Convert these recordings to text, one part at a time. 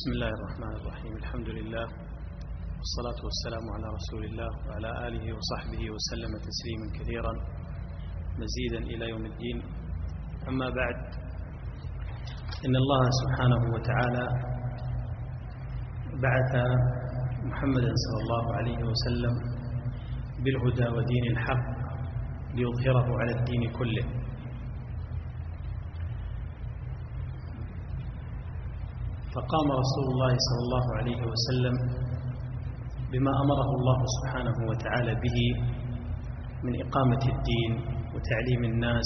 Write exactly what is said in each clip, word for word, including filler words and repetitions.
بسم الله الرحمن الرحيم. الحمد لله والصلاة والسلام على رسول الله وعلى آله وصحبه وسلم تسليما كثيرا مزيدا إلى يوم الدين. أما بعد، إن الله سبحانه وتعالى بعث محمدا صلى الله عليه وسلم بالهدى ودين الحق ليظهره على الدين كله. فقام رسول الله صلى الله عليه وسلم بما أمره الله سبحانه وتعالى به من إقامة الدين وتعليم الناس،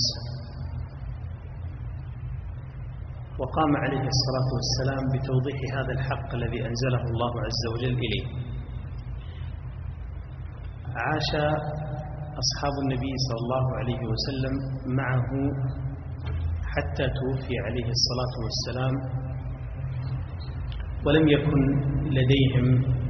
وقام عليه الصلاة والسلام بتوضيح هذا الحق الذي أنزله الله عز وجل إليه. عاش أصحاب النبي صلى الله عليه وسلم معه حتى توفي عليه الصلاة والسلام، ولم يكن لديهم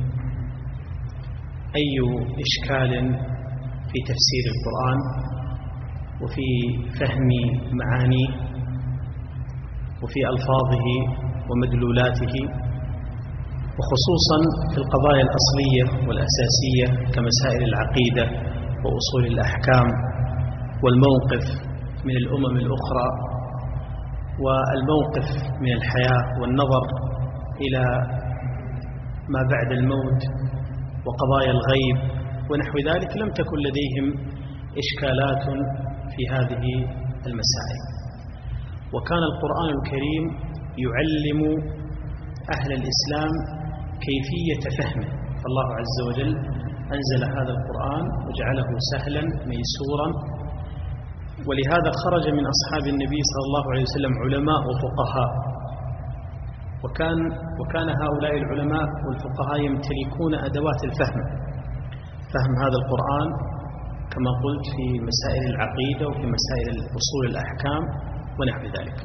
أي إشكال في تفسير القرآن وفي فهم معانيه وفي ألفاظه ومدلولاته، وخصوصا في القضايا الأصلية والأساسية كمسائل العقيدة وأصول الأحكام والموقف من الأمم الأخرى والموقف من الحياة والنظر إلى ما بعد الموت وقضايا الغيب ونحو ذلك. لم تكن لديهم إشكالات في هذه المسائل، وكان القرآن الكريم يعلم أهل الإسلام كيفية فهمه. فالله عز وجل أنزل هذا القرآن وجعله سهلا ميسورا، ولهذا خرج من أصحاب النبي صلى الله عليه وسلم علماء وفقهاء، وكان وكان هؤلاء العلماء والفقهاء يمتلكون أدوات الفهم، فهم هذا القرآن كما قلت في مسائل العقيدة وفي مسائل أصول الأحكام ونحو ذلك.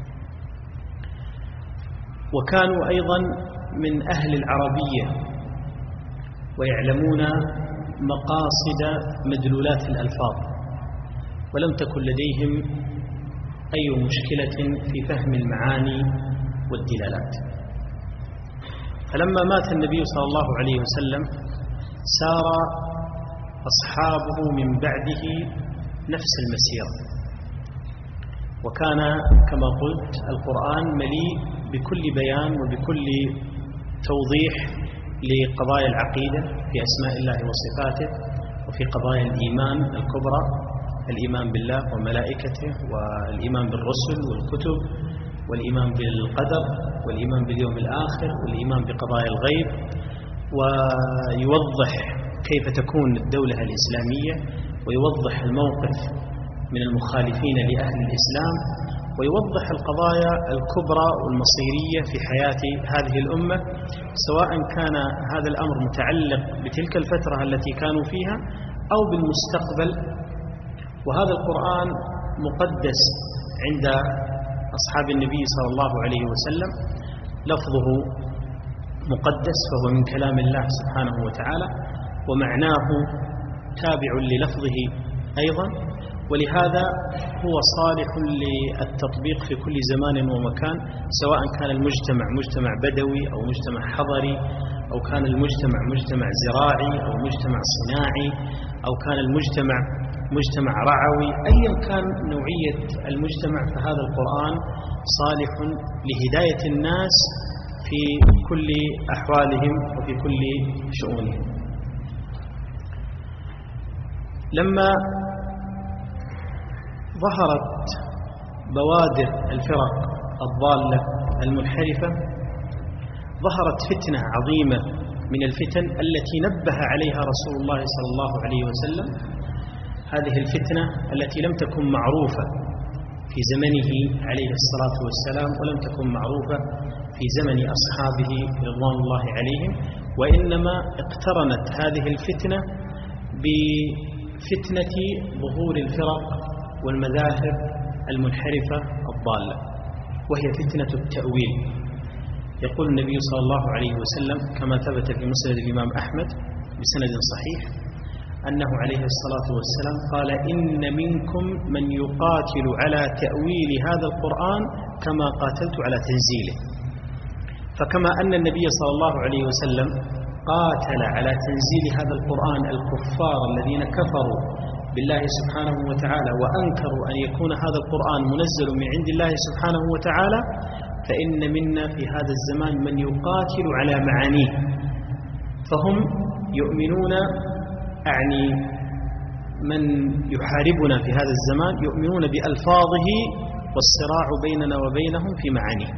وكانوا أيضا من أهل العربية ويعلمون مقاصد مدلولات الألفاظ، ولم تكن لديهم أي مشكلة في فهم المعاني والدلالات. فلما مات النبي صلى الله عليه وسلم سار أصحابه من بعده نفس المسيرة، وكان كما قلت القرآن مليء بكل بيان وبكل توضيح لقضايا العقيدة في أسماء الله وصفاته، وفي قضايا الإيمان الكبرى، الإيمان بالله وملائكته والإيمان بالرسل والكتب والإيمان بالقدر والإيمان باليوم الآخر والإيمان بقضايا الغيب، ويوضح كيف تكون الدولة الإسلامية، ويوضح الموقف من المخالفين لأهل الإسلام، ويوضح القضايا الكبرى والمصيرية في حياة هذه الأمة، سواء كان هذا الأمر متعلق بتلك الفترة التي كانوا فيها أو بالمستقبل. وهذا القرآن مقدس عند أصحاب النبي صلى الله عليه وسلم، لفظه مقدس فهو من كلام الله سبحانه وتعالى، ومعناه تابع للفظه أيضا، ولهذا هو صالح للتطبيق في كل زمان ومكان، سواء كان المجتمع مجتمع بدوي أو مجتمع حضري، أو كان المجتمع مجتمع زراعي أو مجتمع صناعي، أو كان المجتمع مجتمع رعوي. أيا كان نوعية المجتمع فهذا القرآن صالح لهداية الناس في كل أحوالهم وفي كل شؤونهم. لما ظهرت بوادر الفرق الضالة المنحرفة، ظهرت فتنة عظيمة من الفتن التي نبه عليها رسول الله صلى الله عليه وسلم. هذه الفتنة التي لم تكن معروفة في زمنه عليه الصلاة والسلام، ولم تكن معروفة في زمن أصحابه رضوان الله عليهم، وإنما اقترنت هذه الفتنة بفتنة ظهور الفرق والمذاهب المنحرفة الضالة، وهي فتنة التأويل. يقول النبي صلى الله عليه وسلم كما ثبت في مسند الإمام أحمد بسند صحيح أنه عليه الصلاة والسلام قال: إن منكم من يقاتل على تأويل هذا القرآن كما قاتلت على تنزيله. فكما أن النبي صلى الله عليه وسلم قاتل على تنزيل هذا القرآن الكفار الذين كفروا بالله سبحانه وتعالى وأنكروا أن يكون هذا القرآن منزل من عند الله سبحانه وتعالى، فإن منا في هذا الزمان من يقاتل على معانيه، فهم يؤمنون، أعني من يحاربنا في هذا الزمان يؤمنون بألفاظه والصراع بيننا وبينهم في معانيه.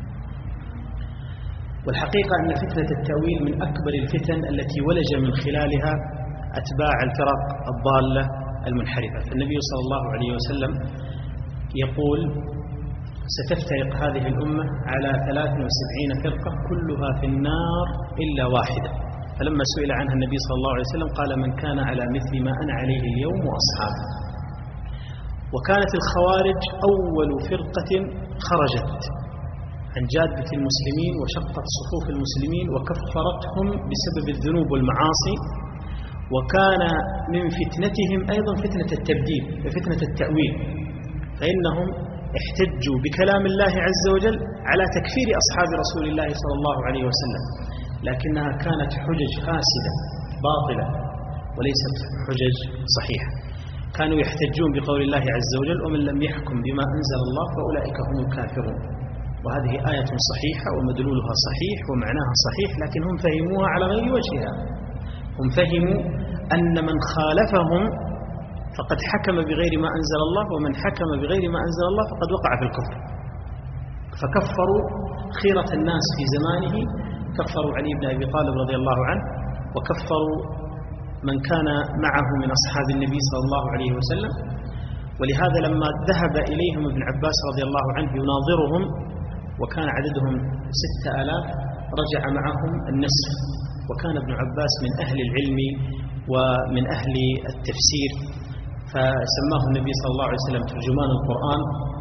والحقيقة أن فتنة التأويل من أكبر الفتن التي ولج من خلالها أتباع الفرق الضالة المنحرفة. فالنبي صلى الله عليه وسلم يقول: ستفترق هذه الأمة على ثلاث وسبعين فرقة كلها في النار إلا واحدة. فلما سئل عنها النبي صلى الله عليه وسلم قال: من كان على مثل ما أنا عليه اليوم وأصحابه. وكانت الخوارج أول فرقة خرجت عن جادة المسلمين وشقت صفوف المسلمين وكفرتهم بسبب الذنوب والمعاصي، وكان من فتنتهم أيضا فتنة التبديل وفتنة التأويل، فإنهم احتجوا بكلام الله عز وجل على تكفير أصحاب رسول الله صلى الله عليه وسلم، لكنها كانت حجج فاسدة باطلة وليست حجج صحيحة. كانوا يحتجون بقول الله عز وجل: ومن لم يحكم بما أنزل الله فأولئك هم الكافرون. وهذه آية صحيحة ومدلولها صحيح ومعناها صحيح، لكن هم فهموها على غير وجهها. هم فهموا أن من خالفهم فقد حكم بغير ما أنزل الله، ومن حكم بغير ما أنزل الله فقد وقع في الكفر. فكفروا خيرة الناس في زمانه، كفروا علي بن أبي طالب رضي الله عنه، وكفروا من كان معه من أصحاب النبي صلى الله عليه وسلم. ولهذا لما ذهب إليهم ابن عباس رضي الله عنه يناظرهم وكان عددهم ستة آلاف، رجع معهم النسف. وكان ابن عباس من أهل العلم ومن أهل التفسير، فسماه النبي صلى الله عليه وسلم ترجمان القرآن،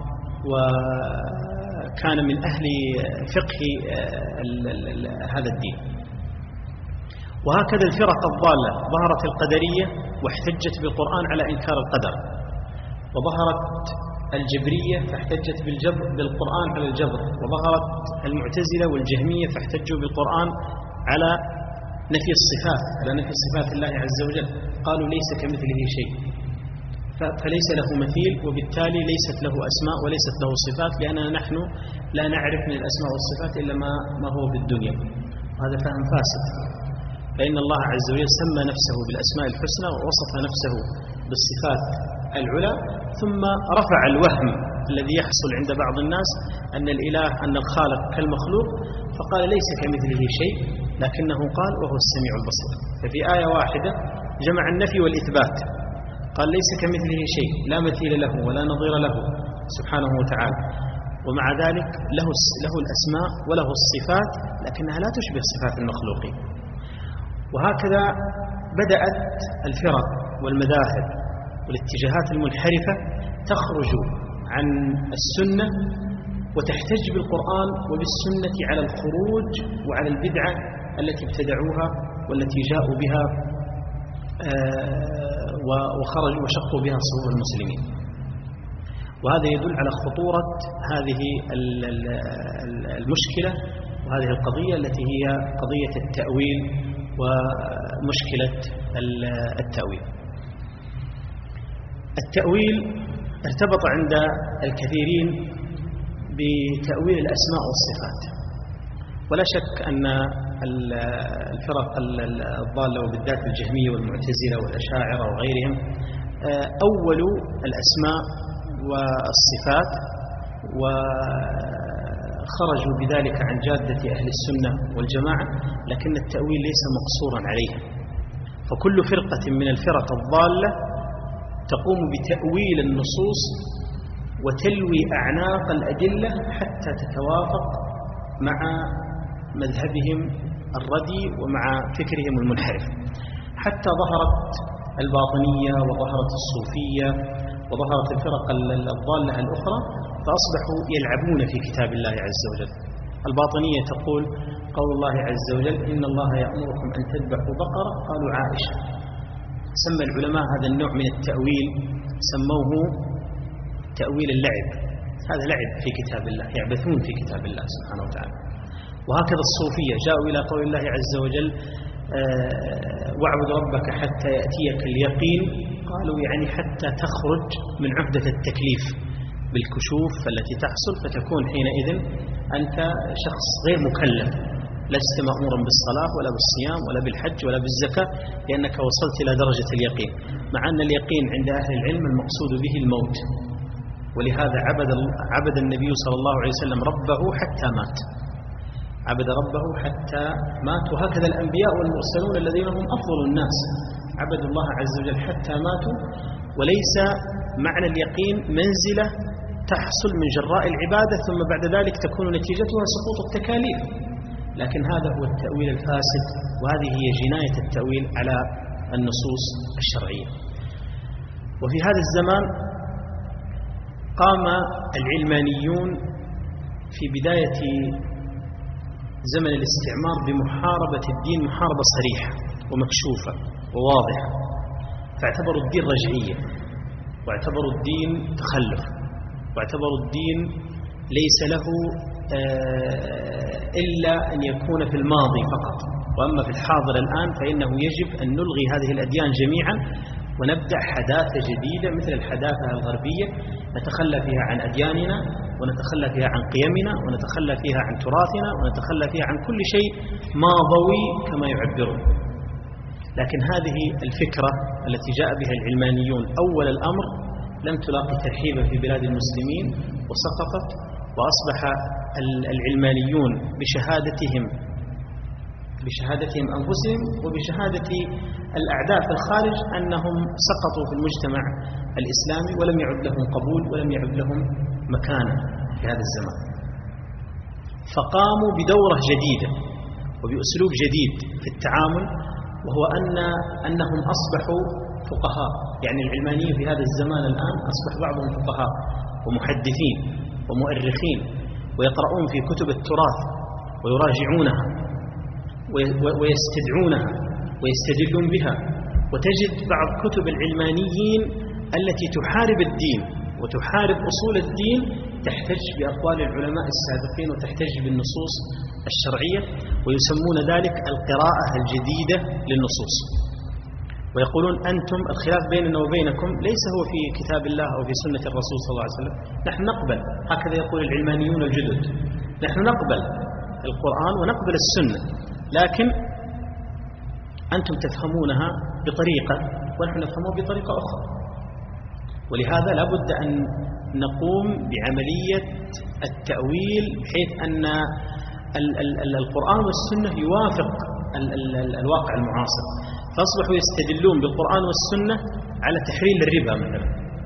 وكان من أهل فقه هذا الدين. وهكذا الفرق الضالة ظهرت القدرية واحتجت بالقرآن على إنكار القدر، وظهرت الجبرية فاحتجت بالجبر بالقرآن على الجبر، وظهرت المعتزلة والجهمية فاحتجوا بالقرآن على نفي الصفات، على نفي صفات الله عز وجل. قالوا: ليس كمثله شيء، فليس له مثيل، وبالتالي ليست له أسماء وليست له صفات، لأننا نحن لا نعرف من الأسماء والصفات إلا ما ما هو في الدنيا. وهذا فهم فاسد، فإن الله عز وجل سمى نفسه بالأسماء الحسنى ووصف نفسه بالصفات العلى، ثم رفع الوهم الذي يحصل عند بعض الناس أن الإله أن الخالق كالمخلوق، فقال: ليس كمثله شيء، لكنه قال: وهو السميع البصير. ففي آية واحدة جمع النفي والإثبات، قال: ليس كمثله شيء، لا مثيل له ولا نظير له سبحانه وتعالى، ومع ذلك له له الأسماء وله الصفات، لكنها لا تشبه صفات المخلوقين. وهكذا بدأت الفرق والمذاهب والاتجاهات المنحرفة تخرج عن السنة وتحتج بالقرآن وبالسنة على الخروج وعلى البدعة التي ابتدعوها والتي جاءوا بها وخرجوا وشقوا بها صدور المسلمين. وهذا يدل على خطورة هذه المشكلة وهذه القضية التي هي قضية التأويل ومشكلة التأويل. التأويل ارتبط عند الكثيرين بتأويل الأسماء والصفات، ولا شك أن الفرق الضالة وبالذات الجهمية والمعتزلة والأشاعرة وغيرهم أولوا الأسماء والصفات وخرجوا بذلك عن جادة أهل السنة والجماعة، لكن التأويل ليس مقصورا عليه. فكل فرقة من الفرق الضالة تقوم بتأويل النصوص وتلوي أعناق الأدلة حتى تتوافق مع مذهبهم الردي ومع فكرهم المنحرف، حتى ظهرت الباطنية وظهرت الصوفية وظهرت الفرق الضالة الأخرى، فأصبحوا يلعبون في كتاب الله عز وجل. الباطنية تقول: قول الله عز وجل: إن الله يأمركم أن تذبحوا بقرة، قالوا عائشة. سمى العلماء هذا النوع من التأويل سموه تأويل اللعب. هذا لعب في كتاب الله، يعبثون في كتاب الله سبحانه وتعالى. وهكذا الصوفية جاءوا إلى قول الله عز وجل واعبد ربك حتى يأتيك اليقين، قالوا يعني حتى تخرج من عهدة التكليف بالكشوف التي تحصل، فتكون حينئذ أنت شخص غير مكلف، لست مأمورا بالصلاة ولا بالصيام ولا بالحج ولا بالزكاة، لأنك وصلت إلى درجة اليقين. مع أن اليقين عند أهل العلم المقصود به الموت، ولهذا عبد, عبد النبي صلى الله عليه وسلم ربه حتى مات، عبد ربه حتى مات. وهكذا الأنبياء والمرسلون الذين هم أفضل الناس عبدوا الله عز وجل حتى ماتوا. وليس معنى اليقين منزلة تحصل من جراء العبادة ثم بعد ذلك تكون نتيجتها سقوط التكاليف، لكن هذا هو التأويل الفاسد، وهذه هي جناية التأويل على النصوص الشرعية. وفي هذا الزمان قام العلمانيون في بداية زمن الاستعمار بمحاربة الدين محاربة صريحة ومكشوفة وواضحة، فاعتبروا الدين رجعية، واعتبروا الدين تخلف، واعتبروا الدين ليس له إلا أن يكون في الماضي فقط، وأما في الحاضر الآن فإنه يجب أن نلغي هذه الأديان جميعا ونبدأ حداثة جديدة مثل الحداثة الغربية، نتخلى فيها عن أدياننا، ونتخلى فيها عن قيمنا، ونتخلى فيها عن تراثنا، ونتخلى فيها عن كل شيء ماضوي كما يعبرون. لكن هذه الفكرة التي جاء بها العلمانيون أول الأمر لم تلاقي ترحيبا في بلاد المسلمين وسقطت، وأصبح العلمانيون بشهادتهم بشهادتهم أنفسهم وبشهادة الأعداء في الخارج أنهم سقطوا في المجتمع الإسلامي ولم يعد لهم قبول ولم يعد لهم مكانة في هذا الزمان. فقاموا بدورة جديدة وبأسلوب جديد في التعامل، وهو أن أنهم أصبحوا فقهاء. يعني العلمانيين في هذا الزمان الآن أصبح بعضهم فقهاء ومحدثين ومؤرخين، ويقرؤون في كتب التراث ويراجعونها ويستدعونها ويستدلون بها. وتجد بعض كتب العلمانيين التي تحارب الدين وتحارب أصول الدين تحتج بأقوال العلماء السابقين وتحتج بالنصوص الشرعية، ويسمون ذلك القراءة الجديدة للنصوص، ويقولون أنتم الخلاف بيننا وبينكم ليس هو في كتاب الله أو في سنة الرسول صلى الله عليه وسلم، نحن نقبل، هكذا يقول العلمانيون الجدد، نحن نقبل القرآن ونقبل السنة، لكن أنتم تفهمونها بطريقة ونحن نفهمها بطريقة أخرى. ولهذا لا بد أن نقوم بعملية التأويل بحيث أن القرآن والسنة يوافق الواقع المعاصر، فأصبحوا يستدلون بالقرآن والسنة على تحريم الربا مثلا،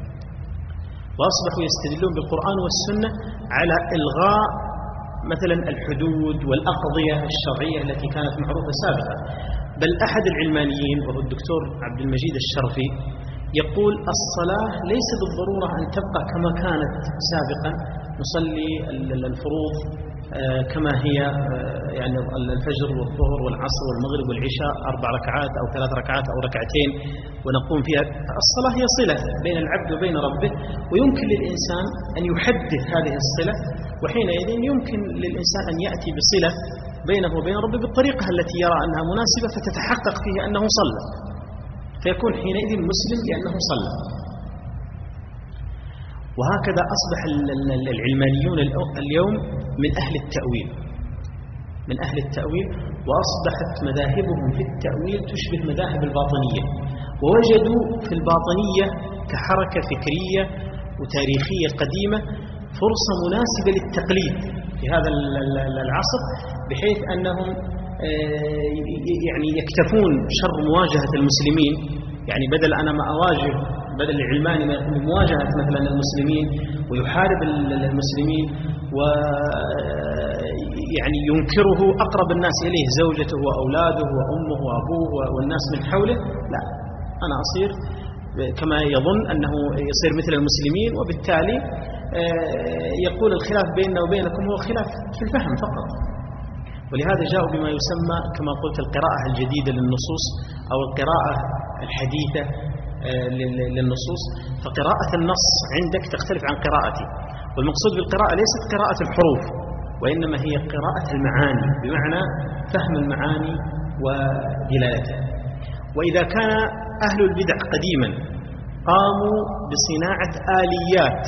وأصبحوا يستدلون بالقرآن والسنة على إلغاء مثلا الحدود والأقضية الشرعية التي كانت معروفة سابقا. بل أحد العلمانيين وهو الدكتور عبد المجيد الشرفي يقول الصلاة ليس بالضرورة أن تبقى كما كانت سابقا، نصلي الفروض كما هي، يعني الفجر والظهر والعصر والمغرب والعشاء أربع ركعات أو ثلاث ركعات أو ركعتين ونقوم فيها. الصلاة هي صلة بين العبد وبين ربه، ويمكن للإنسان أن يحدث هذه الصلة، وحينئذ يمكن للإنسان أن يأتي بصلة بينه وبين ربه بالطريقة التي يرى أنها مناسبة فتتحقق فيه أنه صلى، فيكون حينئذ مسلم لأنه صلى. وهكذا أصبح العلمانيون اليوم من أهل التأويل من أهل التأويل وأصبحت مذاهبهم في التأويل تشبه مذاهب الباطنية، ووجدوا في الباطنية كحركة فكرية وتاريخية قديمة فرصة مناسبة للتقليد في هذا العصر، بحيث أنهم يعني يكتفون شر مواجهة المسلمين. يعني بدل أنا ما أواجه بدل العلماني ما يقوم بمواجهة مثلا المسلمين ويحارب المسلمين ويعني ينكره أقرب الناس إليه زوجته وأولاده وأمه وأبوه والناس من حوله، لا، أنا أصير كما يظن أنه يصير مثل المسلمين، وبالتالي يقول الخلاف بيننا وبينكم هو خلاف في الفهم فقط. ولهذا جاءوا بما يسمى كما قلت القراءة الجديدة للنصوص أو القراءة الحديثة للنصوص. فقراءة النص عندك تختلف عن قراءتي، والمقصود بالقراءة ليست قراءة الحروف، وإنما هي قراءة المعاني، بمعنى فهم المعاني ودلالتها. وإذا كان أهل البدع قديما قاموا بصناعة آليات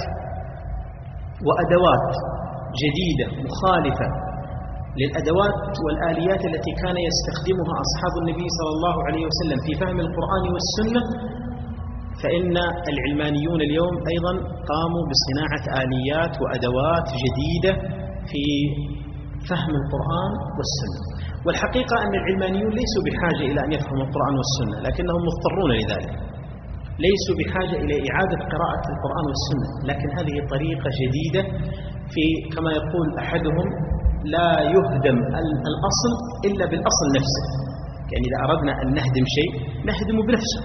وأدوات جديدة مخالفة للأدوات والآليات التي كان يستخدمها أصحاب النبي صلى الله عليه وسلم في فهم القرآن والسنة، فإن العلمانيون اليوم أيضا قاموا بصناعة آليات وأدوات جديدة في فهم القرآن والسنة. والحقيقة أن العلمانيون ليسوا بحاجة إلى أن يفهموا القرآن والسنة، لكنهم مضطرون لذلك، ليسوا بحاجة إلى إعادة قراءة القرآن والسنة، لكن هذه طريقة جديدة في كما يقول أحدهم لا يهدم الأصل إلا بالأصل نفسه، يعني إذا أردنا أن نهدم شيء نهدمه بنفسه.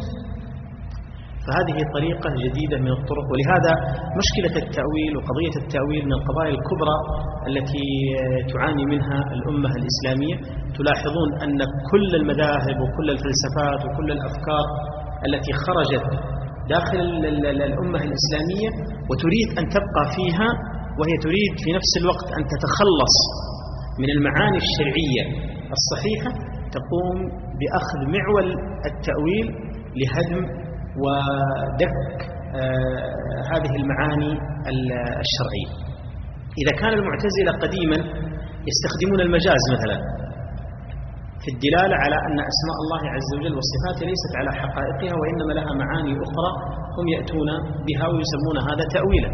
فهذه طريقة جديدة من الطرق. ولهذا مشكلة التأويل وقضية التأويل من القضايا الكبرى التي تعاني منها الأمة الإسلامية. تلاحظون أن كل المذاهب وكل الفلسفات وكل الأفكار التي خرجت داخل الأمة الإسلامية وتريد أن تبقى فيها، وهي تريد في نفس الوقت أن تتخلص من المعاني الشرعية الصحيحة، تقوم بأخذ معول التأويل لهدم ودك آه هذه المعاني الشرعية. إذا كان المعتزلة قديما يستخدمون المجاز مثلا في الدلالة على أن أسماء الله عز وجل وصفاته ليست على حقائقها وإنما لها معاني أخرى هم يأتون بها ويسمون هذا تأويلا.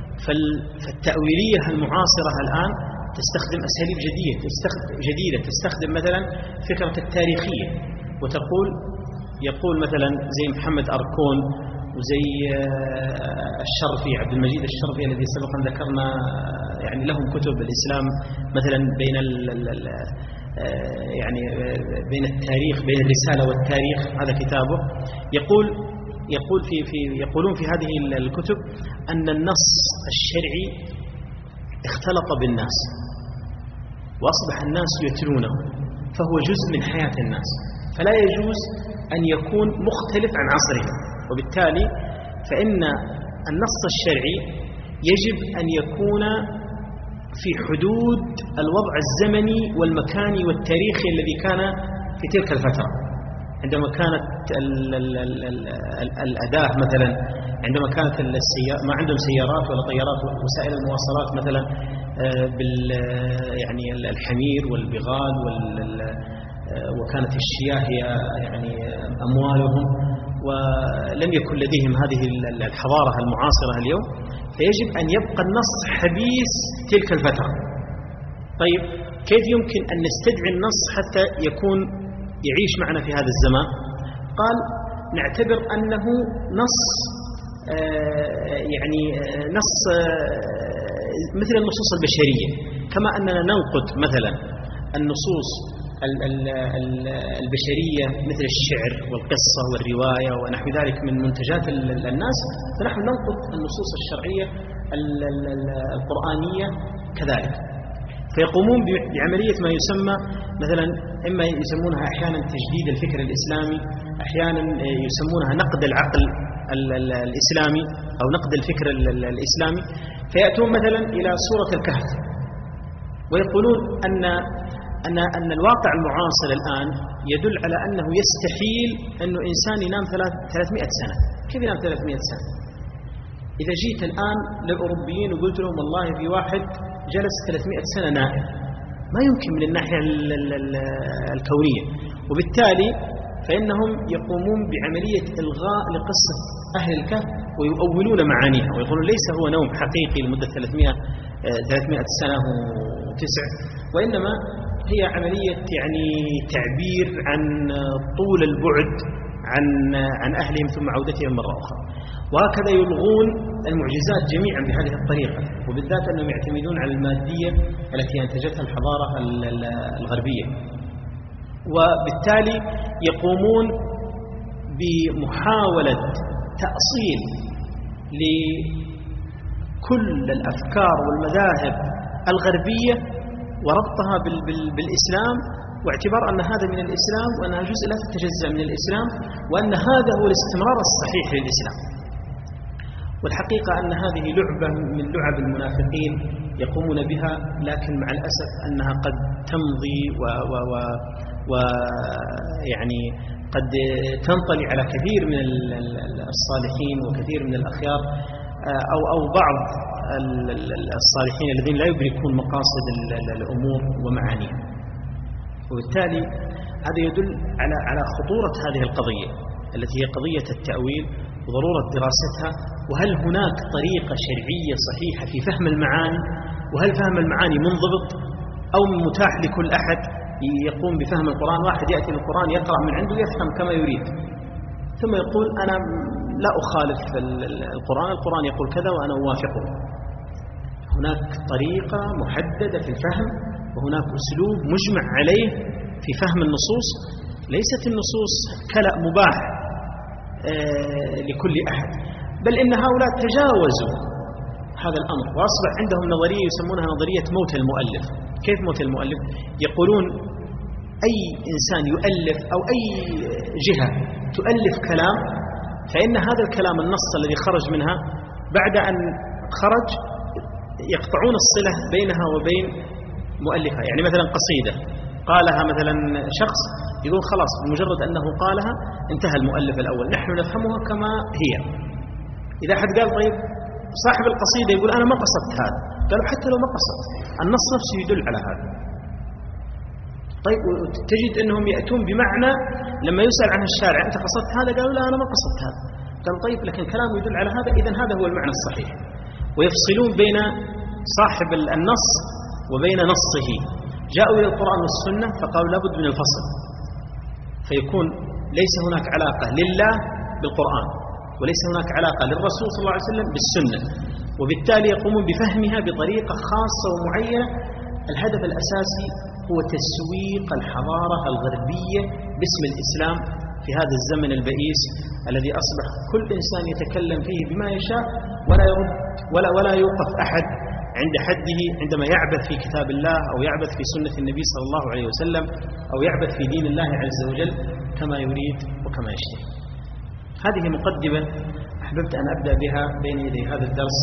فالتأويلية المعاصرة الآن تستخدم أساليب جديدة جديدة تستخدم مثلا فكرة التاريخية، وتقول يقول مثلا زي محمد أركون وزي الشرفي عبد المجيد الشرفي الذي سبقا ذكرنا، يعني لهم كتب الإسلام مثلا بين يعني بين التاريخ بين الرسالة والتاريخ، هذا كتابه. يقول يقول في في يقولون في هذه الكتب أن النص الشرعي اختلط بالناس وأصبح الناس يتلونه، فهو جزء من حياة الناس، فلا يجوز أن يكون مختلف عن عصره. وبالتالي فإن النص الشرعي يجب أن يكون في حدود الوضع الزمني والمكاني والتاريخي الذي كان في تلك الفترة، عندما كانت ال ال ال ال الأداة مثلا، عندما كانت ما عندهم سيارات ولا طيارات، وسائل المواصلات مثلا بال يعني الحمير والبغال وال وكانت الشياه هي يعني أموالهم، ولم يكن لديهم هذه الحضارة المعاصرة اليوم، فيجب أن يبقى النص حبيس تلك الفترة. طيب كيف يمكن أن نستدعي النص حتى يكون يعيش معنا في هذا الزمان؟ قال نعتبر أنه نص يعني نص مثل النصوص البشرية، كما أننا ننقد مثلا النصوص البشرية مثل الشعر والقصة والرواية ونحو ذلك من منتجات الناس، فنحن ننقد النصوص الشرعية القرآنية كذلك. فيقومون بعملية ما يسمى مثلا، إما يسمونها أحيانا تجديد الفكر الإسلامي، أحيانا يسمونها نقد العقل الإسلامي أو نقد الفكر الإسلامي. فيأتون مثلا إلى سورة الكهف ويقولون أن أن أن الواقع المعاصر الآن يدل على أنه يستحيل أنه إنسان ينام ثلاثمائة سنة. كيف ينام ثلاثمائة سنة؟ إذا جيت الآن للأوروبيين وقلت لهم والله في واحد جلس ثلاثمائة سنة نائم، ما يمكن من الناحية الكونية. وبالتالي فإنهم يقومون بعملية إلغاء لقصة أهل الكهف ويؤولون معانيها ويقولون ليس هو نوم حقيقي لمدة ثلاثمائة سنة وتسع، وإنما هي عملية يعني تعبير عن طول البعد عن عن أهلهم ثم عودتهم مرة أخرى. وهكذا يلغون المعجزات جميعا بهذه الطريقة، وبالذات أنهم يعتمدون على المادية التي أنتجتها الحضارة الغربية. وبالتالي يقومون بمحاولة تأصيل لكل الأفكار والمذاهب الغربية وربطها بالإسلام، واعتبار أن هذا من الإسلام وأنها جزء لا تتجزأ من الإسلام، وأن هذا هو الاستمرار الصحيح للإسلام. والحقيقة أن هذه لعبة من لعب المنافقين يقومون بها، لكن مع الأسف أنها قد تمضي و, و, و, و يعني قد تنطلي على كثير من الصالحين وكثير من الأخيار، أو أو بعض الصالحين الذين لا يدركون مقاصد الأمور ومعانيها. وبالتالي هذا يدل على على خطورة هذه القضية التي هي قضية التأويل وضرورة دراستها، وهل هناك طريقة شرعية صحيحة في فهم المعاني، وهل فهم المعاني منضبط أو متاح لكل أحد يقوم بفهم القرآن. واحد يأتي للقرآن يقرأ من عنده يفهم كما يريد، ثم يقول أنا لا أخالف القرآن، القرآن يقول كذا وأنا أوافقه. هناك طريقة محددة في الفهم، وهناك أسلوب مجمع عليه في فهم النصوص. ليست النصوص كلأ مباح لكل أحد، بل إن هؤلاء تجاوزوا هذا الأمر وأصبح عندهم نظرية يسمونها نظرية موت المؤلف. كيف موت المؤلف؟ يقولون أي إنسان يؤلف أو أي جهة تؤلف كلام، فإن هذا الكلام النص الذي خرج منها بعد أن خرج يقطعون الصلة بينها وبين مؤلفها. يعني مثلا قصيدة قالها مثلا شخص، يقول خلاص بمجرد أنه قالها انتهى المؤلف الأول، نحن نفهمها كما هي. إذا أحد قال طيب صاحب القصيدة يقول أنا ما قصدت هذا، قالوا حتى لو ما قصدت النص نفسه يدل على هذا. طيب تجد أنهم يأتون بمعنى لما يسأل عن الشارع أنت قصدت هذا، قالوا لا أنا ما قصدت هذا، قالوا طيب لكن كلامه يدل على هذا، إذن هذا هو المعنى الصحيح. ويفصلون بين صاحب النص وبين نصه. جاءوا إلى القرآن والسنة فقالوا لابد من الفصل، فيكون ليس هناك علاقة لله بالقرآن، وليس هناك علاقة للرسول صلى الله عليه وسلم بالسنة، وبالتالي يقومون بفهمها بطريقة خاصة ومعينة. الهدف الأساسي هو تسويق الحضارة الغربية باسم الإسلام في هذا الزمن البئيس الذي أصبح كل إنسان يتكلم فيه بما يشاء، ولا يرد ولا ولا يوقف أحد عند حده عندما يعبث في كتاب الله أو يعبث في سنة النبي صلى الله عليه وسلم أو يعبث في دين الله عز وجل كما يريد وكما يشتهي. هذه مقدمة أحببت أن أبدأ بها بين يدي هذا الدرس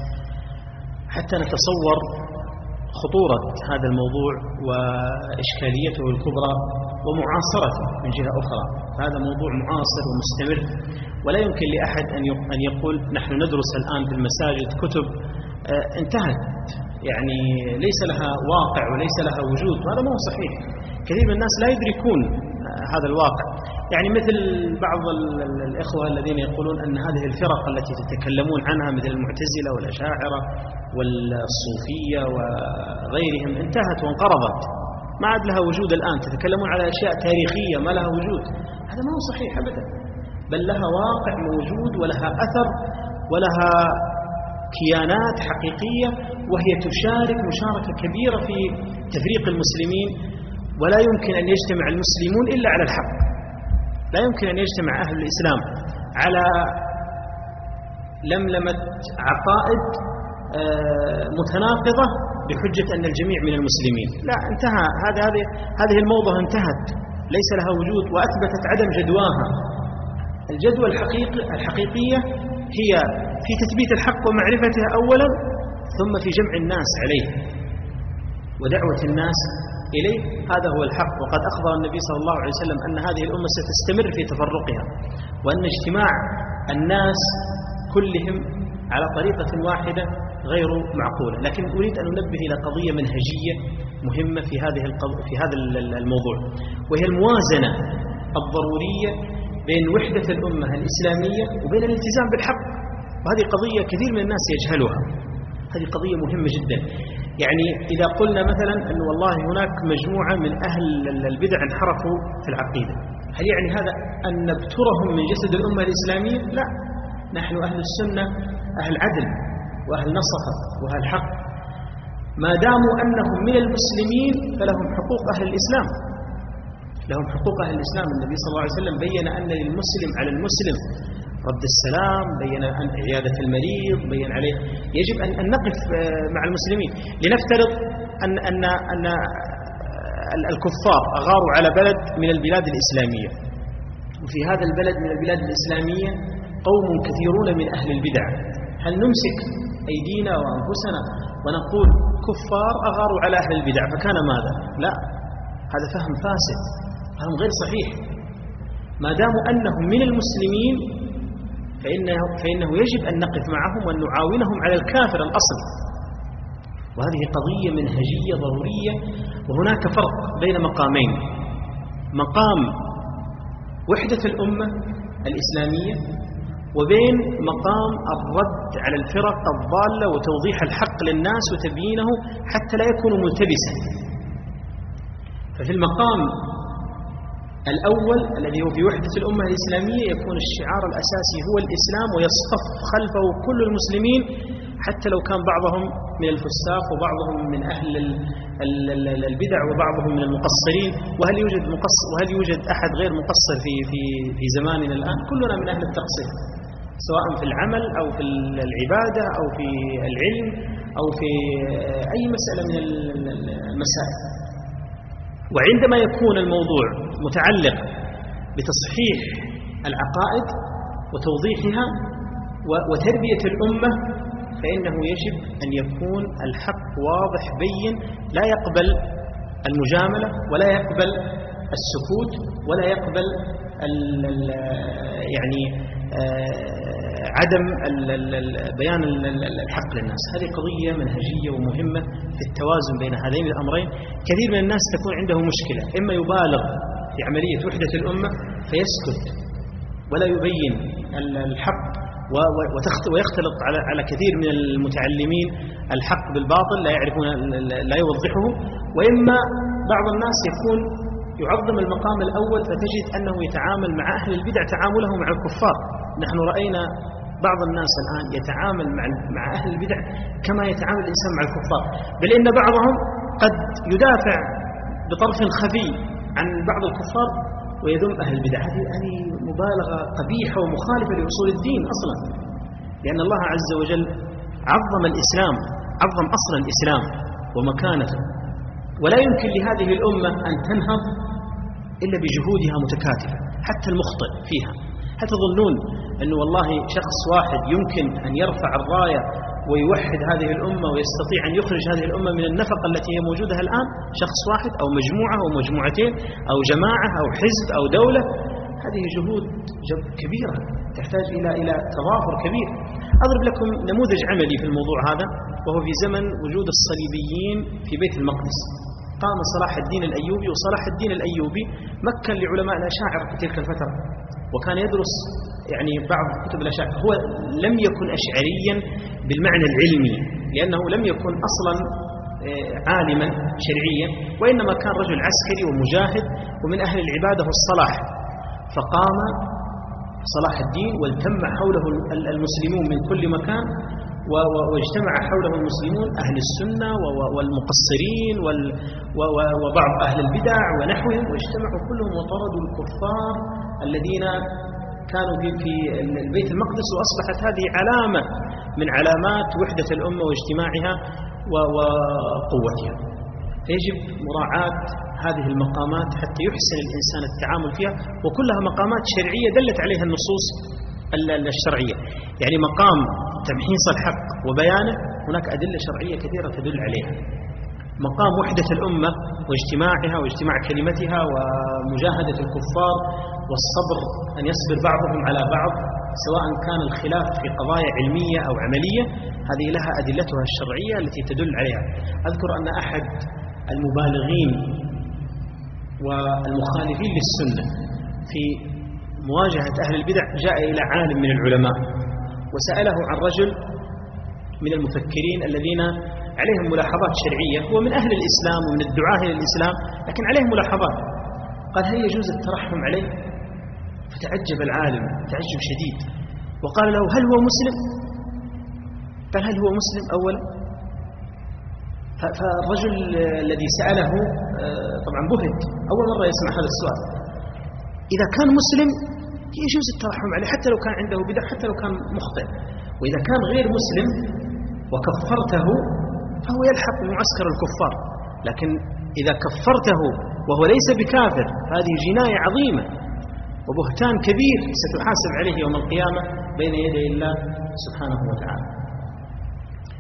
حتى نتصور خطورة هذا الموضوع وإشكاليته الكبرى ومعاصرته من جهة أخرى. هذا موضوع معاصر ومستمر، ولا يمكن لأحد أن يقول نحن ندرس الآن في المساجد كتب انتهت، يعني ليس لها واقع وليس لها وجود، وهذا ما هو صحيح. كثير من الناس لا يدركون هذا الواقع. يعني مثل بعض الإخوة الذين يقولون أن هذه الفرق التي تتكلمون عنها مثل المعتزلة والأشاعرة والصوفية وغيرهم انتهت وانقرضت، ما عاد لها وجود الآن، تتكلمون على أشياء تاريخية ما لها وجود. هذا ما هو صحيح أبدا، بل لها واقع موجود ولها أثر ولها كيانات حقيقية، وهي تشارك مشاركة كبيرة في تفريق المسلمين. ولا يمكن أن يجتمع المسلمون إلا على الحق، لا يمكن أن يجتمع أهل الإسلام على لملمة عقائد متناقضة بحجة أن الجميع من المسلمين. لا، انتهى هذا هذه هذه الموضة انتهت، ليس لها وجود وأثبتت عدم جدواها. الجدوى الحقيقي الحقيقية هي في تثبيت الحق ومعرفتها أولا، ثم في جمع الناس عليه ودعوة الناس إليه. هذا هو الحق. وقد أخبر النبي صلى الله عليه وسلم أن هذه الأمة ستستمر في تفرقها، وأن اجتماع الناس كلهم على طريقة واحدة غير معقولة. لكن أريد أن أنبه إلى قضية منهجية مهمة في هذه في هذا الموضوع، وهي الموازنة الضرورية بين وحدة الأمة الإسلامية وبين الالتزام بالحق. وهذه قضية كثير من الناس يجهلها، هذه قضية مهمة جدا. يعني إذا قلنا مثلا أن والله هناك مجموعة من أهل البدع انحرفوا في العقيدة، هل يعني هذا أن نبترهم من جسد الأمة الإسلامية؟ لا، نحن أهل السنة أهل عدل وأهل نصفة وأهل حق، ما داموا أنهم من المسلمين فلهم حقوق أهل الإسلام، لهم حقوق أهل الإسلام. النبي صلى الله عليه وسلم بيّن أن للمسلم على المسلم رد السلام، بيّن أن عيادة المريض، بيّن عليه يجب أن نقف مع المسلمين. لنفترض أن أن أن الكفار أغاروا على بلد من البلاد الإسلامية، وفي هذا البلد من البلاد الإسلامية قوم كثيرون من أهل البدع، هل نمسك أيدينا وأنفسنا ونقول كفار أغاروا على أهل البدع فكان ماذا؟ لا، هذا فهم فاسد، فهم غير صحيح. ما داموا أنهم من المسلمين فإنه, فإنه يجب أن نقف معهم وأن نعاونهم على الكافر الأصل، وهذه قضية منهجية ضرورية. وهناك فرق بين مقامين: مقام وحدة الأمة الإسلامية وبين مقام الرد على الفرق الضالة وتوضيح الحق للناس وتبيينه حتى لا يكون ملتبسا. ففي المقام الأول الذي هو في وحدة الأمة الإسلامية يكون الشعار الأساسي هو الإسلام، ويصطف خلفه كل المسلمين حتى لو كان بعضهم من الفساق وبعضهم من أهل البدع وبعضهم من المقصرين. وهل يوجد مقصر وهل يوجد أحد غير مقصر في في في زماننا الآن؟ كلنا من أهل التقصير، سواء في العمل أو في العبادة أو في العلم أو في أي مسألة من المسائل. وعندما يكون الموضوع متعلق بتصحيح العقائد وتوضيحها وتربية الأمة فإنه يجب أن يكون الحق واضح بين، لا يقبل المجاملة ولا يقبل السكوت ولا يقبل ال ال يعني عدم بيان الحق للناس. هذه قضية منهجية ومهمة في التوازن بين هذين الأمرين. كثير من الناس تكون عنده مشكلة: إما يبالغ في عملية وحدة الأمة فيسكت ولا يبين الحق ويختلط على على كثير من المتعلمين الحق بالباطل، لا يعرفون لا يوضحه. وإما بعض الناس يكون يعظم المقام الأول فتجد أنه يتعامل مع أهل البدع تعامله مع الكفار. نحن رأينا بعض الناس الآن يتعامل مع مع أهل البدع كما يتعامل الإنسان مع الكفار، بل إن بعضهم قد يدافع بطرف خفي عن بعض الكفار ويذم أهل البدع. هذه مبالغة قبيحة ومخالفة لأصول الدين أصلا، لأن الله عز وجل عظم الإسلام، عظم أصل الإسلام ومكانته، ولا يمكن لهذه الأمة أن تنهض إلا بجهودها متكاتفة، حتى المخطئ فيها. هل تظنون أنه والله شخص واحد يمكن أن يرفع الراية ويوحد هذه الأمة ويستطيع أن يخرج هذه الأمة من النفق التي هي موجودة الآن؟ شخص واحد أو مجموعة أو مجموعتين أو جماعة أو حزب أو دولة؟ هذه جهود كبيرة تحتاج إلى إلى تضافر كبير. أضرب لكم نموذج عملي في الموضوع هذا، وهو في زمن وجود الصليبيين في بيت المقدس. قام صلاح الدين الأيوبي، وصلاح الدين الأيوبي مكن لعلماء الأشاعرة في تلك الفترة، وكان يدرس يعني بعض كتب الأشاعرة. هو لم يكن أشعريا بالمعنى العلمي، لأنه لم يكن أصلا عالما شرعيا، وإنما كان رجل عسكري ومجاهد ومن أهل العبادة والصلاح. فقام صلاح الدين والتم حوله المسلمون من كل مكان، واجتمع حوله المسلمون أهل السنة والمقصرين وبعض أهل البدع ونحوهم، واجتمعوا كلهم وطردوا الكفار الذين كانوا في البيت المقدس. وأصبحت هذه علامة من علامات وحدة الأمة واجتماعها وقوتها. يجب مراعاة هذه المقامات حتى يحسن الإنسان التعامل فيها، وكلها مقامات شرعية دلت عليها النصوص الشرعية. يعني مقام تمحيص الحق وبيانه هناك أدلة شرعية كثيرة تدل عليها. مقام وحدة الأمة واجتماعها واجتماع كلمتها ومجاهدة الكفار والصبر، أن يصبر بعضهم على بعض سواء كان الخلاف في قضايا علمية أو عملية، هذه لها أدلتها الشرعية التي تدل عليها. أذكر أن أحد المبالغين والمخالفين للسنة في مواجهة أهل البدع جاء إلى عالم من العلماء وسأله عن رجل من المفكرين الذين عليهم ملاحظات شرعية، هو من أهل الإسلام ومن الدعاة إلى الإسلام لكن عليهم ملاحظات. قال: هل يجوز الترحم عليه؟ فتعجب العالم تعجب شديد وقال له: هل هو مسلم؟ قال: هل هو مسلم أولا؟ فالرجل الذي سأله طبعا بهت، أول مرة يسمع هذا السؤال. إذا كان مسلم يجوز الترحم عليه حتى لو كان عنده بدع، حتى لو كان مخطئ. وإذا كان غير مسلم وكفرته فهو يلحق بمعسكر الكفار، لكن إذا كفرته وهو ليس بكافر هذه جناية عظيمة وبهتان كبير ستحاسب عليه يوم القيامة بين يدي الله سبحانه وتعالى.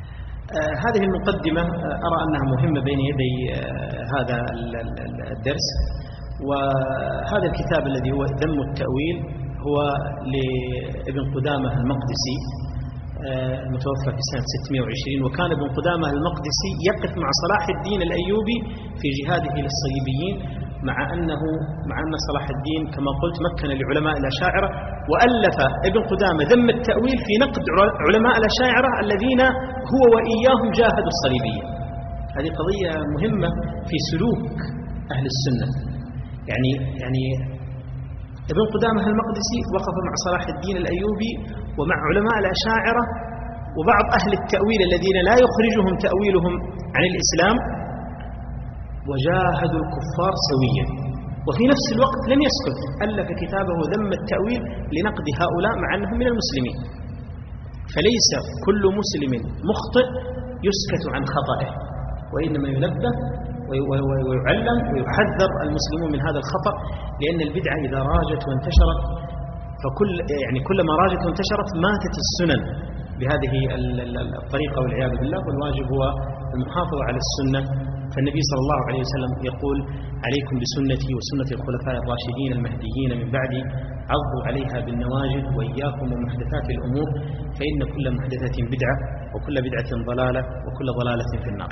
آه هذه المقدمة آه أرى أنها مهمة بين يدي آه هذا الدرس. وهذا الكتاب الذي هو ذم التأويل هو لابن قدامة المقدسي آه المتوفى في سنة ستمائة وعشرين. وكان ابن قدامة المقدسي يقف مع صلاح الدين الأيوبي في جهاده للصليبيين، مع أنه مع أن صلاح الدين كما قلت مكن لعلماء الأشاعرة، وألف ابن قدامة ذم التأويل في نقد علماء الأشاعرة الذين هو وإياهم جاهدوا الصليبيين. هذه قضية مهمة في سلوك أهل السنة. يعني يعني ابن قدامة المقدسي وقف مع صلاح الدين الأيوبي ومع علماء الأشاعرة وبعض أهل التأويل الذين لا يخرجهم تأويلهم عن الإسلام، وجاهدوا الكفار سويا. وفي نفس الوقت لم يسكت، ألف كتابه ذم التأويل لنقد هؤلاء مع أنهم من المسلمين. فليس كل مسلم مخطئ يسكت عن خطئه، وإنما ينبه ويعلم ويحذر المسلمون من هذا الخطأ، لأن البدعة إذا راجت وانتشرت فكل يعني كلما راجت وانتشرت ماتت السنن بهذه الطريقة والعياذ بالله. والواجب هو المحافظة على السنة. فالنبي صلى الله عليه وسلم يقول: عليكم بسنتي وسنة الخلفاء الراشدين المهديين من بعدي، عضوا عليها بالنواجذ وإياكم ومحدثات الأمور، فإن كل محدثة بدعة وكل بدعة ضلالة وكل ضلالة في النار.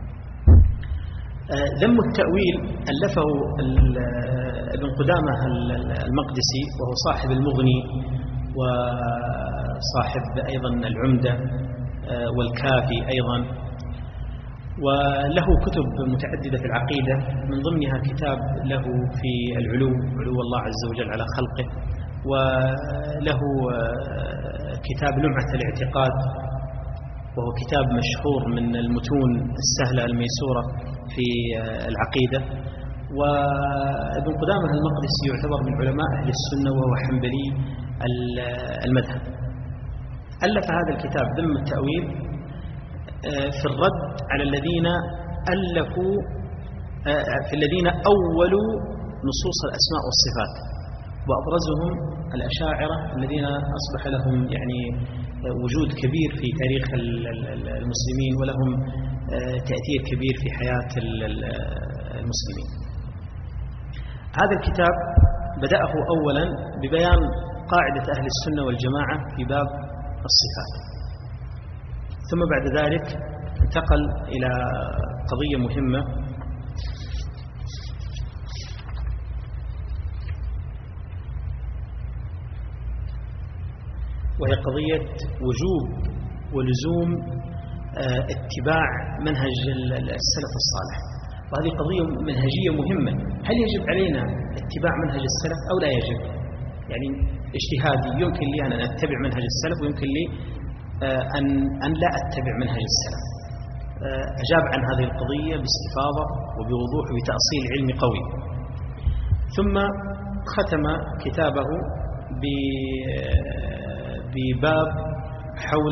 ذم التأويل ألفه ابن قدامة المقدسي، وهو صاحب المغني وصاحب أيضا العمدة والكافي أيضا، وله كتب متعددة في العقيدة، من ضمنها كتاب له في العلو، علو الله عز وجل على خلقه، وله كتاب لمعة الاعتقاد، وهو كتاب مشهور من المتون السهلة الميسورة في العقيدة. وابن قدامة المقدسي يعتبر من علماء أهل السنة، وهو حنبلي المذهب. ألف هذا الكتاب ذم التأويل في الرد على الذين ألفوا في الذين أولوا نصوص الأسماء والصفات، وأبرزهم الأشاعرة الذين أصبح لهم يعني وجود كبير في تاريخ المسلمين، ولهم تأثير كبير في حياة المسلمين. هذا الكتاب بدأه أولا ببيان قاعدة أهل السنة والجماعة في باب الصفات، ثم بعد ذلك انتقل إلى قضية مهمة وهي قضية وجوب ولزوم اتباع منهج السلف الصالح. وهذه قضية منهجية مهمة. هل يجب علينا اتباع منهج السلف أو لا يجب؟ يعني اجتهادي، يمكن لي أن أتبع منهج السلف ويمكن لي أن أن لا أتبع منهج السلف. أجاب عن هذه القضية باستفاضة وبوضوح وبتأصيل علمي قوي. ثم ختم كتابه بباب حول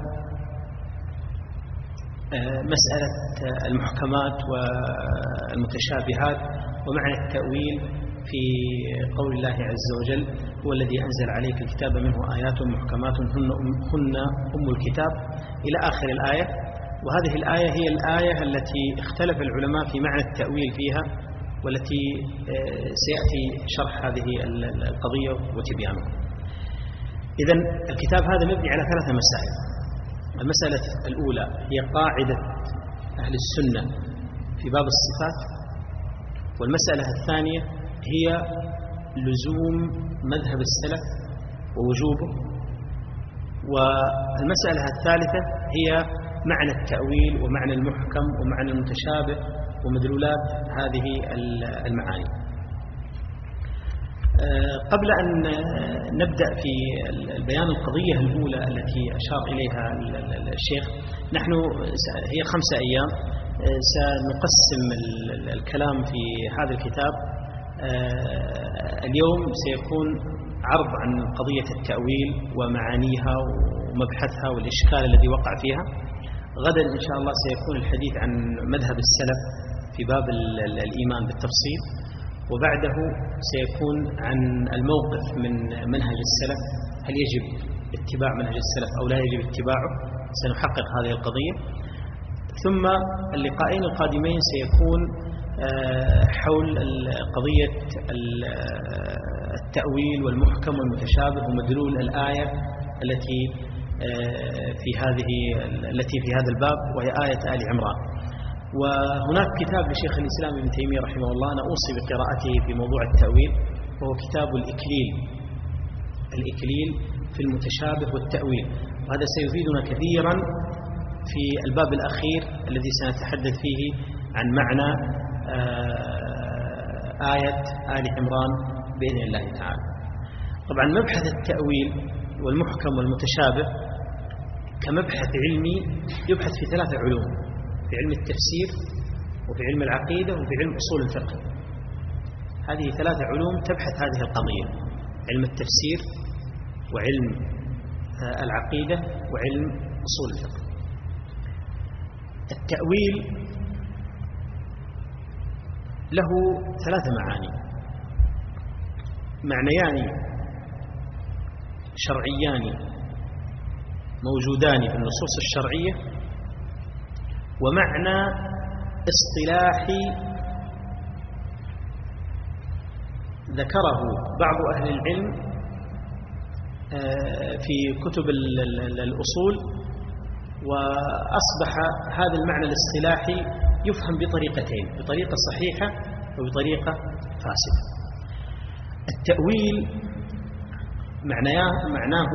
مسألة المحكمات والمتشابهات ومعنى التأويل في قول الله عز وجل: هو الذي أنزل عليك الكتاب منه آيات محكمات هن أم الكتاب، إلى آخر الآية. وهذه الآية هي الآية التي اختلف العلماء في معنى التأويل فيها، والتي سيأتي شرح هذه القضية وتبيانها. إذن الكتاب هذا مبني على ثلاثة مسائل. المسألة الأولى هي قاعدة أهل السنة في باب الصفات، والمسألة الثانية هي لزوم مذهب السلف ووجوبه، والمسألة الثالثة هي معنى التأويل ومعنى المحكم ومعنى المتشابه ومدلولات هذه المعاني. قبل أن نبدأ في البيان القضية الأولى التي أشار إليها الشيخ، نحن هي خمسة أيام سنقسم الكلام في هذا الكتاب. اليوم سيكون عرض عن قضية التأويل ومعانيها ومبحثها والإشكال الذي وقع فيها. غدا إن شاء الله سيكون الحديث عن مذهب السلف في باب الإيمان بالتفصيل، وبعده سيكون عن الموقف من منهج السلف، هل يجب اتباع منهج السلف أو لا يجب اتباعه، سنحقق هذه القضية. ثم اللقاءين القادمين سيكون حول قضية التأويل والمحكم والمتشابه ومدلول الآية التي في هذه التي في هذا الباب، وهي آية آل عمران. وهناك كتاب لشيخ الإسلام ابن تيمية رحمه الله أنا أوصي بقراءته في موضوع التأويل، وهو كتاب الإكليل الإكليل في المتشابه والتأويل، وهذا سيفيدنا كثيرا في الباب الأخير الذي سنتحدث فيه عن معنى آية آل عمران بإذن الله تعالى. طبعا مبحث التأويل والمحكم والمتشابه كمبحث علمي يبحث في ثلاثة علوم: في علم التفسير، وفي علم العقيدة، وفي علم أصول الفقه. هذه ثلاثة علوم تبحث هذه القضية: علم التفسير، وعلم العقيدة، وعلم أصول الفقه. التأويل له ثلاثة معاني: معنيان شرعيان موجودان في النصوص الشرعية، ومعنى اصطلاحي ذكره بعض أهل العلم في كتب الأصول، وأصبح هذا المعنى الاصطلاحي يفهم بطريقتين: بطريقة صحيحة وبطريقة فاسدة. التأويل معناه معناه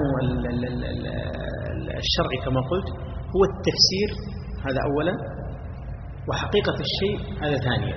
الشرعي كما قلت هو التفسير، هذا أولا، وحقيقة الشيء هذا ثانيا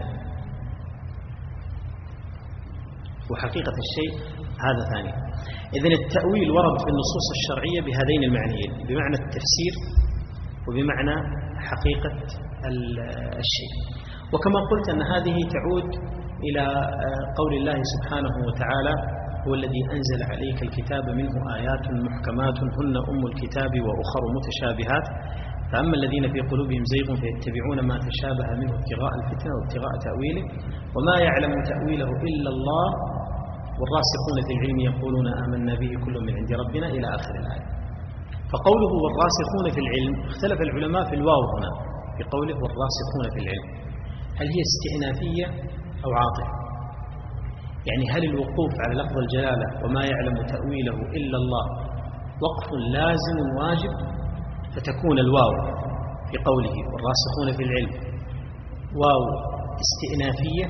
وحقيقة الشيء هذا ثانيا. إذن التأويل ورد في النصوص الشرعية بهذين المعنيين: بمعنى التفسير وبمعنى حقيقة الشيء. وكما قلت أن هذه تعود إلى قول الله سبحانه وتعالى: هو الذي أنزل عليك الكتاب منه آيات محكمات هن أم الكتاب وأخر متشابهات فأما الذين في قلوبهم زيغ فيتبعون ما تشابه منه ابتغاء الفتنة وابتغاء تأويله وما يعلم تأويله إلا الله والراسخون في العلم يقولون آمنا به كل من عند ربنا إلى آخر الآية. فقوله والراسخون في العلم اختلف العلماء في الواو هنا في قوله والراسخون في العلم، هل هي استئنافية أو عاطفة؟ يعني هل الوقوف على لفظ الجلالة وما يعلم تأويله إلا الله وقف لازم واجب فتكون الواو في قوله والراسخون في العلم واو استئنافية،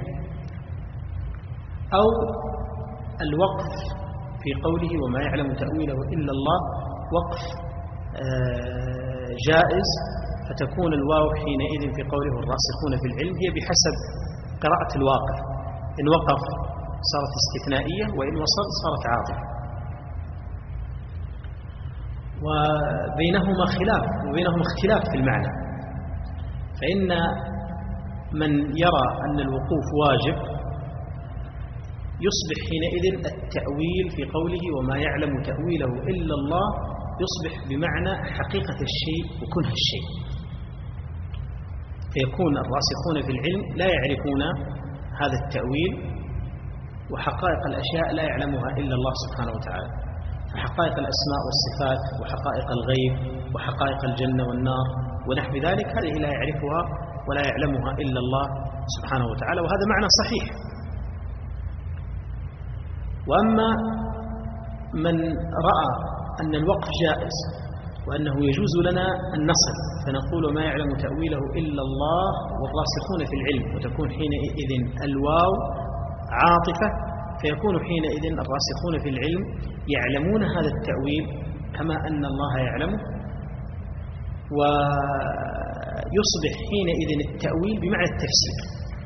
أو الوقف في قوله وما يعلم تأويله إلا الله وقف جائز فتكون الواو حينئذ في قوله والراسخون في العلم هي بحسب قراءة الواقف، إن وقف صارت استثنائية وإن وصل صارت عاطفة. وبينهما خلاف وبينهما اختلاف في المعنى، فإن من يرى أن الوقوف واجب يصبح حينئذ التأويل في قوله وما يعلم تأويله إلا الله يصبح بمعنى حقيقة الشيء وكنه الشيء، فيكون الراسخون في العلم لا يعرفون هذا التأويل، وحقائق الأشياء لا يعلمها إلا الله سبحانه وتعالى. فحقائق الأسماء والصفات وحقائق الغيب وحقائق الجنة والنار ونحو ذلك هذه لا يعرفها ولا يعلمها إلا الله سبحانه وتعالى، وهذا معنى صحيح. وأما من رأى أن الوقف جائز وأنه يجوز لنا أن نصل فنقول ما يعلم تأويله إلا الله والراسخون في العلم وتكون حينئذ الواو عاطفة، فيكون حينئذ الراسخون في العلم يعلمون هذا التأويل كما أن الله يعلمه، ويصبح حينئذ التأويل بمعنى التفسير،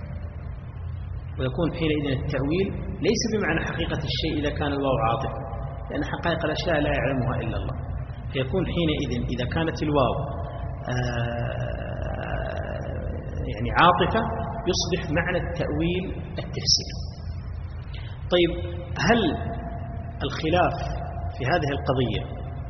ويكون حينئذ التأويل ليس بمعنى حقيقة الشيء إذا كان الواو عاطفة، لأن حقائق الأشياء لا يعلمها إلا الله. فيكون حينئذ إذا كانت الواو يعني عاطفة يصبح معنى التأويل التفسير. طيب، هل الخلاف في هذه القضية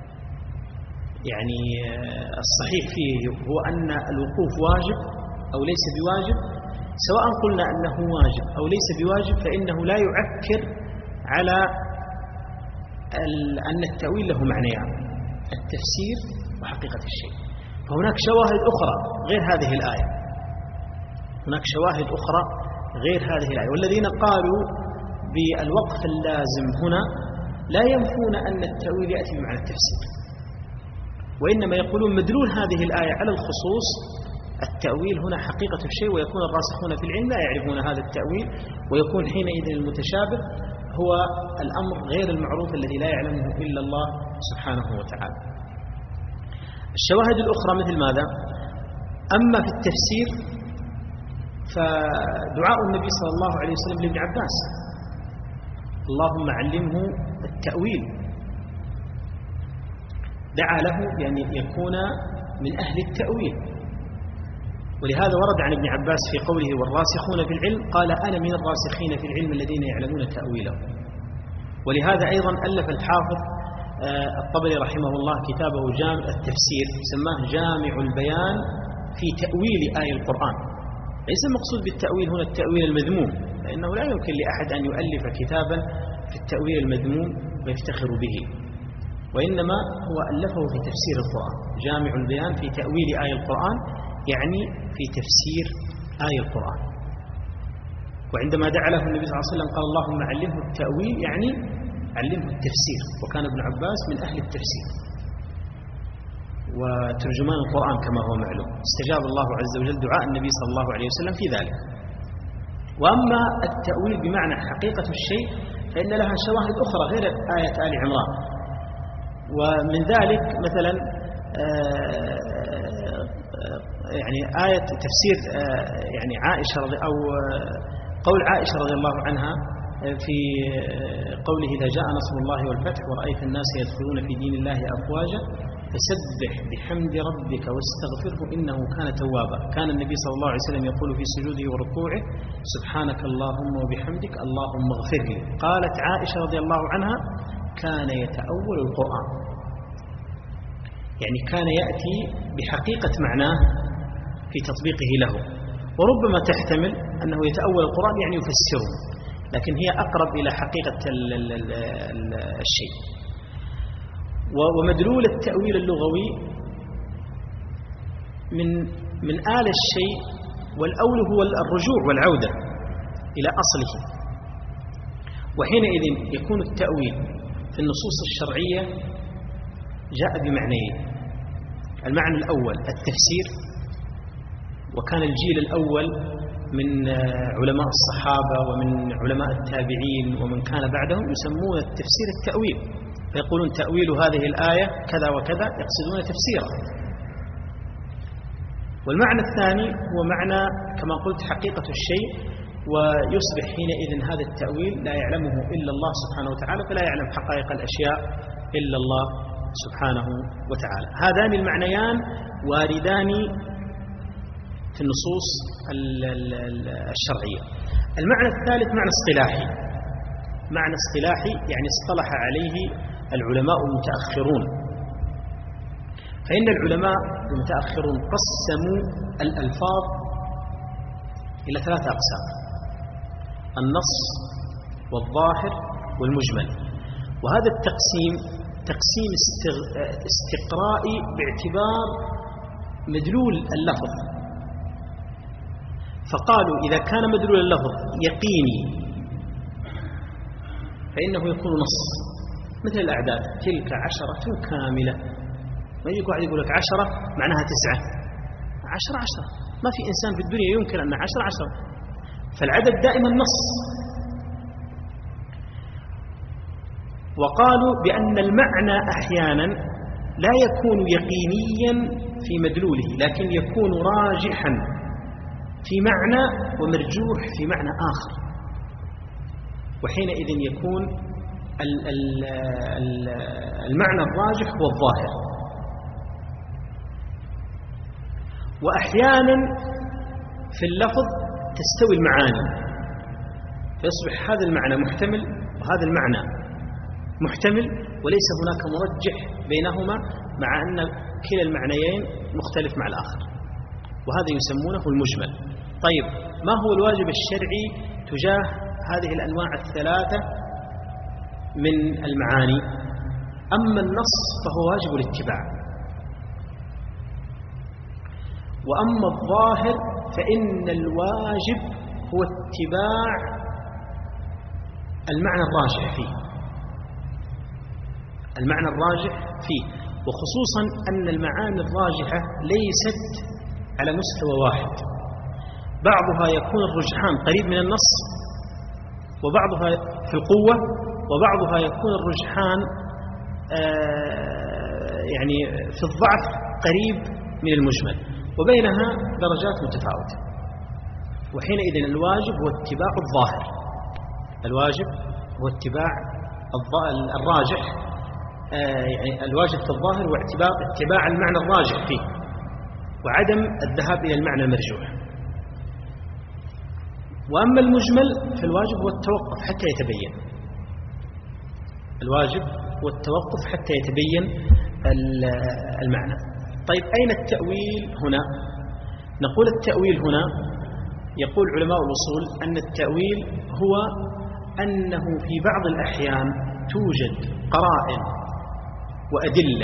يعني الصحيح فيه هو أن الوقوف واجب أو ليس بواجب؟ سواء قلنا أنه واجب أو ليس بواجب فإنه لا يعكر على أن التأويل له معنيان: التفسير وحقيقة الشيء. فهناك شواهد أخرى غير هذه الآية، هناك شواهد أخرى غير هذه الآية. والذين قالوا بالوقف اللازم هنا لا ينفون أن التأويل يأتي بمعنى التفسير، وإنما يقولون مدلول هذه الآية على الخصوص التأويل هنا حقيقة الشيء، ويكون الراسخون في العلم لا يعرفون هذا التأويل، ويكون حينئذ المتشابه هو الأمر غير المعروف الذي لا يعلمه إلا الله سبحانه وتعالى. الشواهد الأخرى مثل ماذا؟ أما في التفسير فدعاء النبي صلى الله عليه وسلم لابن عباس: اللهم علمه التأويل، دعا له بأن يكون من أهل التأويل. ولهذا ورد عن ابن عباس في قوله والراسخون في العلم قال أنا من الراسخين في العلم الذين يعلمون تأويله. ولهذا أيضا ألف الحافظ الطبري رحمه الله كتابه جامع التفسير، سماه جامع البيان في تأويل آية القرآن. ليس المقصود بالتأويل هنا التأويل المذموم، لأنه لا يمكن لأحد أن يؤلف كتابا في التأويل المذموم ويفتخر به، وإنما هو ألفه في تفسير القرآن. جامع البيان في تأويل آية القرآن يعني في تفسير آية القرآن. وعندما دعا له النبي صلى الله عليه وسلم قال اللهم علمه التأويل يعني علمه التفسير، وكان ابن عباس من أهل التفسير وترجمان القرآن كما هو معلوم. استجاب الله عز وجل دعاء النبي صلى الله عليه وسلم في ذلك. وأما التأويل بمعنى حقيقة الشيء فإن لها شواهد أخرى غير آية آل عمران، ومن ذلك مثلا يعني آية تفسير يعني عائشة رضي أو قول عائشة رضي الله عنها في قوله إذا جاء نصر الله والفتح ورأيت الناس يدخلون في دين الله أفواجا فسبح بحمد ربك واستغفره إنه كان توابا. كان النبي صلى الله عليه وسلم يقول في سجوده وركوعه سبحانك اللهم وبحمدك اللهم اغفر لي. قالت عائشة رضي الله عنها كان يتأول القرآن، يعني كان يأتي بحقيقة معناه في تطبيقه له، وربما تحتمل أنه يتأول القرآن يعني يفسره، لكن هي أقرب إلى حقيقة الشيء. ومدلول التأويل اللغوي من من آل الشيء، والأول هو الرجوع والعودة إلى أصله. وحينئذ يكون التأويل في النصوص الشرعية جاء بمعنيين: المعنى الأول التفسير، وكان الجيل الأول من علماء الصحابة ومن علماء التابعين ومن كان بعدهم يسمون التفسير التأويل، فيقولون تأويل هذه الآية كذا وكذا، يقصدون تفسيرها. والمعنى الثاني هو معنى كما قلت حقيقة الشيء، ويصبح حينئذ هذا التأويل لا يعلمه إلا الله سبحانه وتعالى، فلا يعلم حقائق الأشياء إلا الله سبحانه وتعالى. هذان المعنيان واردان في النصوص الشرعية. المعنى الثالث معنى اصطلاحي. معنى اصطلاحي يعني اصطلح عليه العلماء المتأخرون. فإن العلماء المتأخرون قسموا الألفاظ إلى ثلاثة أقسام: النص والظاهر والمجمل. وهذا التقسيم تقسيم استقرائي باعتبار مدلول اللفظ. فقالوا إذا كان مدلول اللفظ يقيني فإنه يكون نص، مثل الأعداد: تلك عشرة كاملة. ما يجيك واحد يقول لك عشرة معناها تسعة، عشرة عشرة، ما في إنسان في الدنيا يمكن أن عشرة عشرة، فالعدد دائما نص. وقالوا بأن المعنى أحيانا لا يكون يقينيا في مدلوله، لكن يكون راجحا في معنى ومرجوح في معنى آخر، وحينئذ يكون المعنى الراجح هو الظاهر. وأحيانا في اللفظ تستوي المعاني، فيصبح هذا المعنى محتمل وهذا المعنى محتمل، وليس هناك مرجح بينهما، مع أن كلا المعنيين مختلف مع الآخر، وهذا يسمونه المجمل. طيب، ما هو الواجب الشرعي تجاه هذه الأنواع الثلاثة من المعاني؟ أما النص فهو واجب الاتباع، وأما الظاهر فإن الواجب هو اتباع المعنى الراجح فيه المعنى الراجح فيه وخصوصا أن المعاني الراجحة ليست على مستوى واحد، بعضها يكون الرجحان قريب من النص، وبعضها في القوة، وبعضها يكون الرجحان يعني في الضعف قريب من المجمل، وبينها درجات متفاوتة. وحينئذ الواجب هو اتباع الظاهر، الواجب هو اتباع الراجح، يعني الواجب في الظاهر هو اتباع المعنى الراجح فيه وعدم الذهاب إلى المعنى المرجوح. وأما المجمل فالواجب هو التوقف حتى يتبين، الواجب هو التوقف حتى يتبين المعنى. طيب أين التأويل هنا؟ نقول التأويل هنا يقول علماء الأصول أن التأويل هو أنه في بعض الأحيان توجد قرائن وأدلة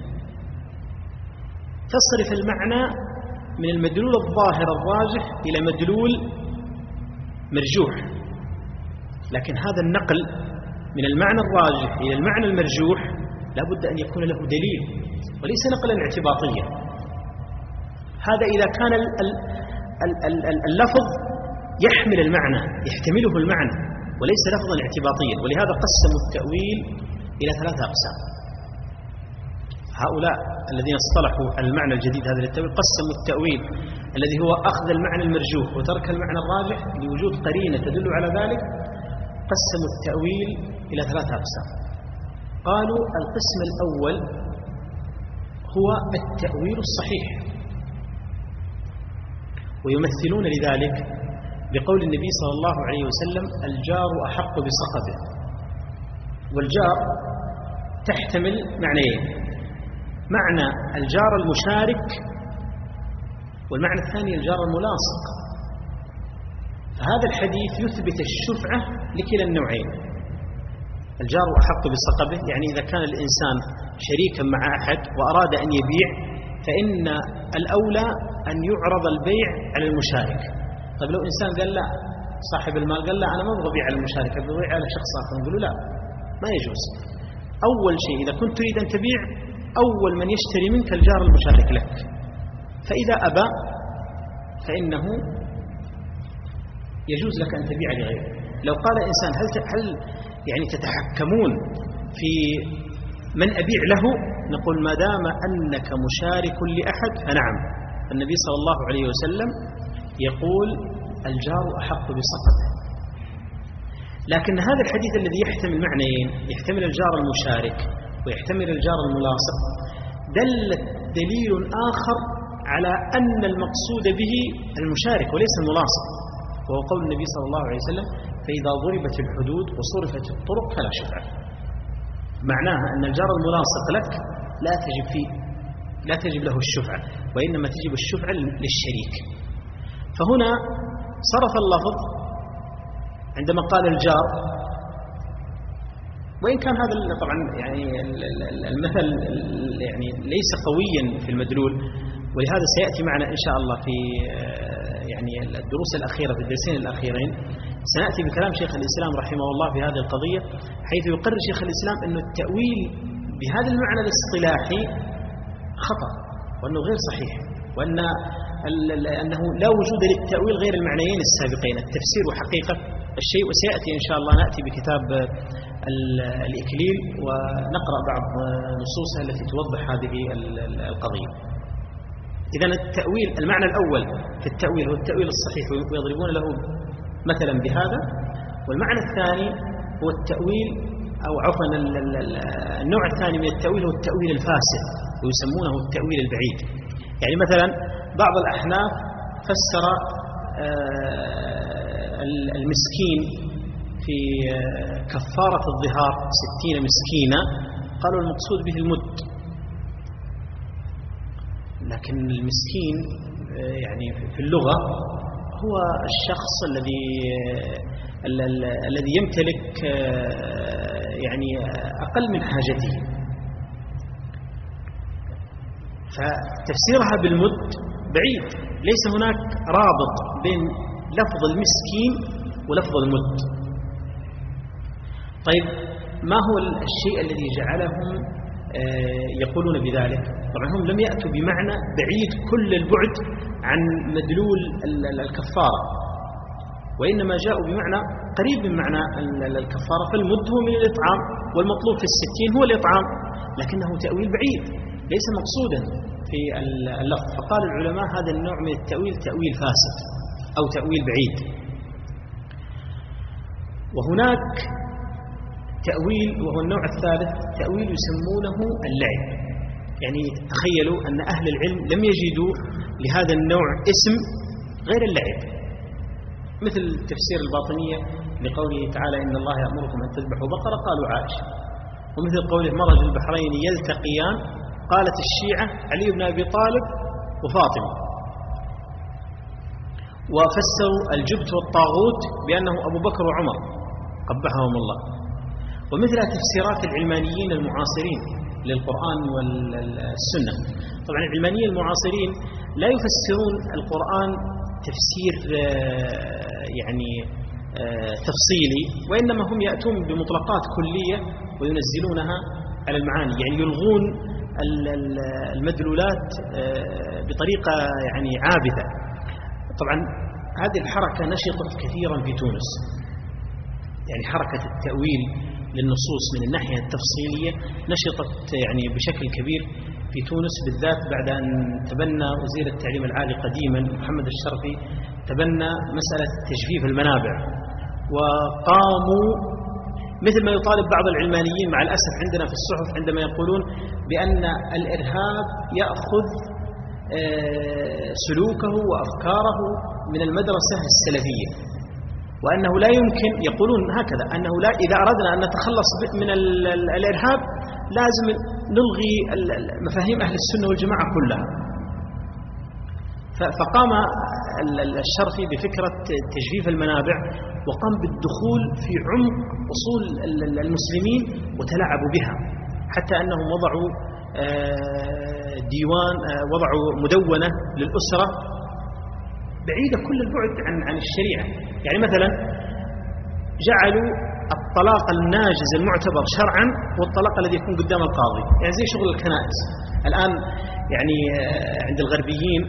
تصرف المعنى من المدلول الظاهر الراجح إلى مدلول مرجوح، لكن هذا النقل من المعنى الراجح إلى المعنى المرجوح لا بد أن يكون له دليل وليس نقلا اعتباطيا. هذا إذا كان اللفظ يحمل المعنى يحتمله المعنى وليس لفظا اعتباطيا. ولهذا قسموا التأويل إلى ثلاثة أقسام. هؤلاء الذين اصطلحوا على المعنى الجديد هذا للتأويل قسموا التأويل الذي هو أخذ المعنى المرجوح وترك المعنى الراجح لوجود قرينة تدل على ذلك، قسموا التأويل إلى ثلاثة أقسام. قالوا القسم الأول هو التأويل الصحيح، ويمثلون لذلك بقول النبي صلى الله عليه وسلم: الجار أحق بصقبه. والجار تحتمل معنيين: معنى الجار المشارك، والمعنى الثاني الجار الملاصق. فهذا الحديث يثبت الشفعة لكلا النوعين. الجار أحق بصقبه يعني إذا كان الإنسان شريكا مع أحد وأراد أن يبيع فإن الأولى أن يعرض البيع على المشارك. طيب لو إنسان قال لا، صاحب المال قال لا أنا ما أبغى أبيع على المشارك، أبغى أبيع على شخص آخر، نقول له لا، ما يجوز. أول شيء إذا كنت تريد أن تبيع أول من يشتري منك الجار المشارك لك، فإذا أبى فإنه يجوز لك أن تبيع لغيره. لو قال إنسان هل هل يعني تتحكمون في من أبيع له؟ نقول ما دام أنك مشارك لأحد فنعم. النبي صلى الله عليه وسلم يقول الجار أحق بصقبه. لكن هذا الحديث الذي يحتمل معنيين، يحتمل الجار المشارك ويحتمل الجار الملاصق، دل دليل آخر على أن المقصود به المشارك وليس الملاصق، وهو قول النبي صلى الله عليه وسلم: فإذا ضربت الحدود وصرفت الطرق فلا شفعة. معناها أن الجار الملاصق لك لا تجب فيه لا تجب له الشفعة، وإنما تجب الشفعة للشريك. فهنا صرف اللفظ عندما قال الجار، وإن كان هذا طبعا يعني المثل يعني ليس قويا في المدلول، ولهذا سيأتي معنا إن شاء الله في يعني الدروس الأخيرة، في الدرسين الأخيرين سنأتي بكلام شيخ الإسلام رحمه الله في هذه القضية، حيث يقرر شيخ الإسلام أن التأويل بهذا المعنى الاصطلاحي خطأ، وأنه غير صحيح، وأن أنه لا وجود للتأويل غير المعنيين السابقين، التفسير وحقيقة الشيء. وسيأتي إن شاء الله نأتي بكتاب الإكليل ونقرأ بعض نصوصها التي توضح هذه القضية. إذن التأويل المعنى الأول في التأويل هو التأويل الصحيح ويضربون له مثلا بهذا، والمعنى الثاني هو التأويل أو عفوا النوع الثاني من التأويل هو التأويل الفاسد ويسمونه التأويل البعيد. يعني مثلا بعض الأحناف فسر المسكين في كفارة الظهار ستين مسكينة، قالوا المقصود به المد، لكن المسكين يعني في اللغة هو الشخص الذي الذي يمتلك يعني أقل من حاجته. فتفسيرها بالمد بعيد، ليس هناك رابط بين لفظ المسكين ولفظ المد. طيب ما هو الشيء الذي جعلهم يقولون بذلك؟ طبعا هم لم يأتوا بمعنى بعيد كل البعد عن مدلول الكفارة، وإنما جاءوا بمعنى قريب من معنى الكفارة، فالمد هو من الإطعام، والمطلوب في الستين هو الإطعام، لكنه تأويل بعيد ليس مقصودا في اللفظ. فقال العلماء هذا النوع من التأويل تأويل فاسد أو تأويل بعيد. وهناك تأويل وهو النوع الثالث، تأويل يسمونه اللعب. يعني تخيلوا أن أهل العلم لم يجدوا لهذا النوع اسم غير اللعب، مثل تفسير الباطنية لقوله تعالى إن الله يأمركم أن تذبحوا بقرة قالوا عائشة، ومثل قوله مرج البحرين يلتقيان قالت الشيعة علي بن أبي طالب وفاطمة، وفسروا الجبت والطاغوت بأنه أبو بكر وعمر قبحهم الله. ومثل تفسيرات العلمانيين المعاصرين للقرآن والسنة. طبعا العلمانيين المعاصرين لا يفسرون القرآن تفسير يعني تفصيلي، وإنما هم يأتون بمطلقات كلية وينزلونها على المعاني، يعني يلغون المدلولات بطريقة يعني عابثة. طبعا هذه الحركة نشطت كثيرا في تونس، يعني حركة التأويل للنصوص من الناحية التفصيلية نشطت يعني بشكل كبير في تونس، بالذات بعد أن تبنى وزير التعليم العالي قديما محمد الشرفي تبنى مسألة تجفيف المنابع، وقاموا مثل ما يطالب بعض العلمانيين مع الأسف عندنا في الصحف عندما يقولون بأن الإرهاب يأخذ سلوكه وأفكاره من المدرسة السلفية، وأنه لا يمكن، يقولون هكذا، أنه لا إذا أردنا أن نتخلص من الإرهاب لازم نلغي مفاهيم أهل السنة والجماعة كلها. فقام الشرفي بفكرة تجفيف المنابع، وقام بالدخول في عمق أصول المسلمين وتلاعبوا بها، حتى أنهم وضعوا ديوان، وضعوا مدونة للأسرة بعيدة كل البعد عن عن الشريعة. يعني مثلا جعلوا الطلاق الناجز المعتبر شرعا والطلاق الذي يكون قدام القاضي، يعني زي شغل الكنائس الآن. يعني عند الغربيين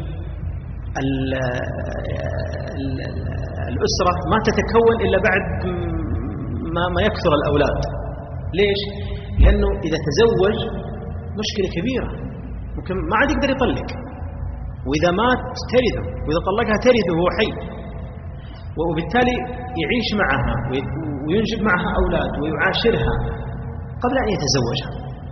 الأسرة ما تتكون إلا بعد ما ما يكثر الأولاد. ليش؟ لأنه إذا تزوج مشكلة كبيرة، ممكن ما عاد يقدر يطلق، وإذا مات ترثه، وإذا طلقها ترثه وهو حي، وبالتالي يعيش معها وينجب معها أولاد ويعاشرها قبل أن يتزوجها.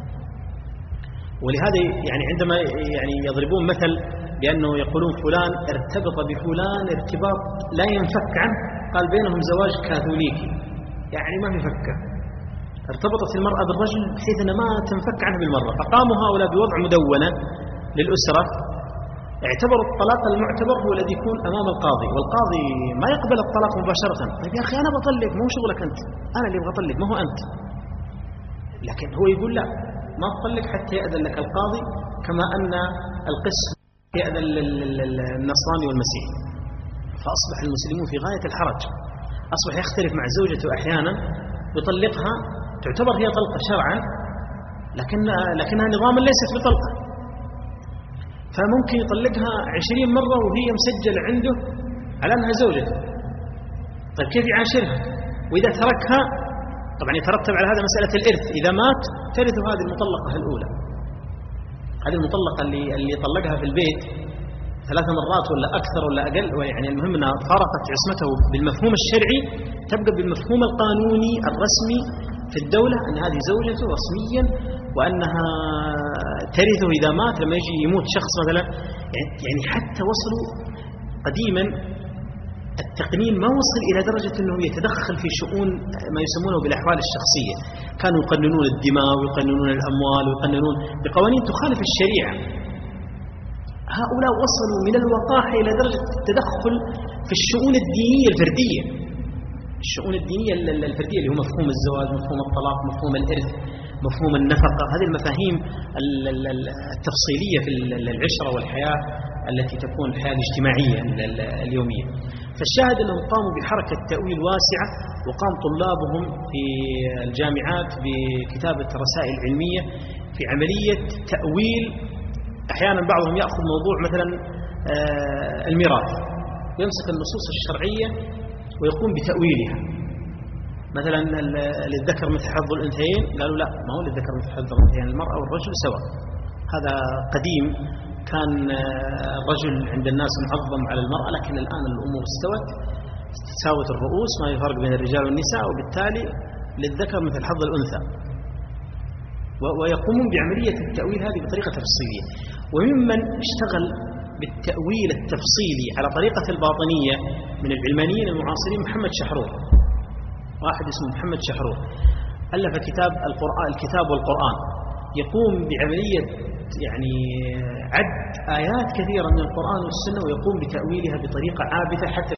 ولهذا يعني عندما يعني يضربون مثل بأنه يقولون فلان ارتبط بفلان ارتباط لا ينفك عنه، قال بينهم زواج كاثوليكي، يعني ما يفكه. ارتبطت المرأة بالرجل بحيث أنها ما تنفك عنه بالمرة، فقاموا هؤلاء بوضع مدونة للأسرة، اعتبروا الطلاق المعتبر هو الذي يكون أمام القاضي، والقاضي ما يقبل الطلاق مباشرة. طيب يا أخي أنا بطلق، مو شغلك أنت، أنا اللي أبغى أطلق ما هو أنت. لكن هو يقول لا، ما تطلق حتى يأذن لك القاضي، كما أن القس يأذن للنصراني والمسيحي. فأصبح المسلمون في غاية الحرج، أصبح يختلف مع زوجته أحيانا يطلقها، تعتبر هي طلقة شرعا لكن لكنها نظاما ليست بطلقة، فممكن يطلقها عشرين مرة وهي مسجلة عنده على أنها زوجته. طيب كيف يعاشرها؟ وإذا تركها طبعا يترتب على هذا مسألة الإرث، إذا مات ترث هذه المطلقة الأولى، هذه المطلقة اللي اللي طلقها في البيت ثلاث مرات ولا أكثر ولا أقل، ويعني المهم أنها فارقت عصمته بالمفهوم الشرعي، تبقى بالمفهوم القانوني الرسمي في الدولة أن هذه زوجته رسميا، وأنها ترثه إذا مات، لما يجي يموت شخص مثلا. يعني حتى وصلوا قديما التقنين ما وصل إلى درجة أنه يتدخل في شؤون ما يسمونه بالأحوال الشخصية، كانوا يقننون الدماء ويقننون الأموال ويقننون بقوانين تخالف الشريعة. هؤلاء وصلوا من الوقاحة إلى درجة التدخل في الشؤون الدينية الفردية، الشؤون الدينية الفردية اللي هو مفهوم الزواج، مفهوم الطلاق، مفهوم الإرث، مفهوم النفقة. هذه المفاهيم التفصيلية في العشرة والحياة التي تكون الحياة الاجتماعية اليومية. فالشاهد أنهم قاموا بحركة تأويل واسعة، وقام طلابهم في الجامعات بكتابة رسائل علمية في عملية تأويل. أحيانا بعضهم يأخذ موضوع مثلا الميراث ويمسك النصوص الشرعية ويقوم بتأويلها، مثلا للذكر مثل حظ الأنثيين، قالوا لا، ما هو للذكر مثل حظ الأنثيين، المرأة والرجل سواء. هذا قديم، كان الرجل عند الناس معظم على المرأة، لكن الآن الأمور استوت، تساوت الرؤوس، ما يفرق بين الرجال والنساء، وبالتالي للذكر مثل حظ الأنثى. ويقومون بعملية التأويل هذه بطريقة تفصيلية. وممن اشتغل بالتأويل التفصيلي على طريقة الباطنية من العلمانيين المعاصرين محمد شحرور، واحد اسمه محمد شحرور، ألف كتاب القرآن الكتاب والقرآن، يقوم بعملية يعني عد آيات كثيرة من القرآن والسنة ويقوم بتأويلها بطريقة عابثة حتى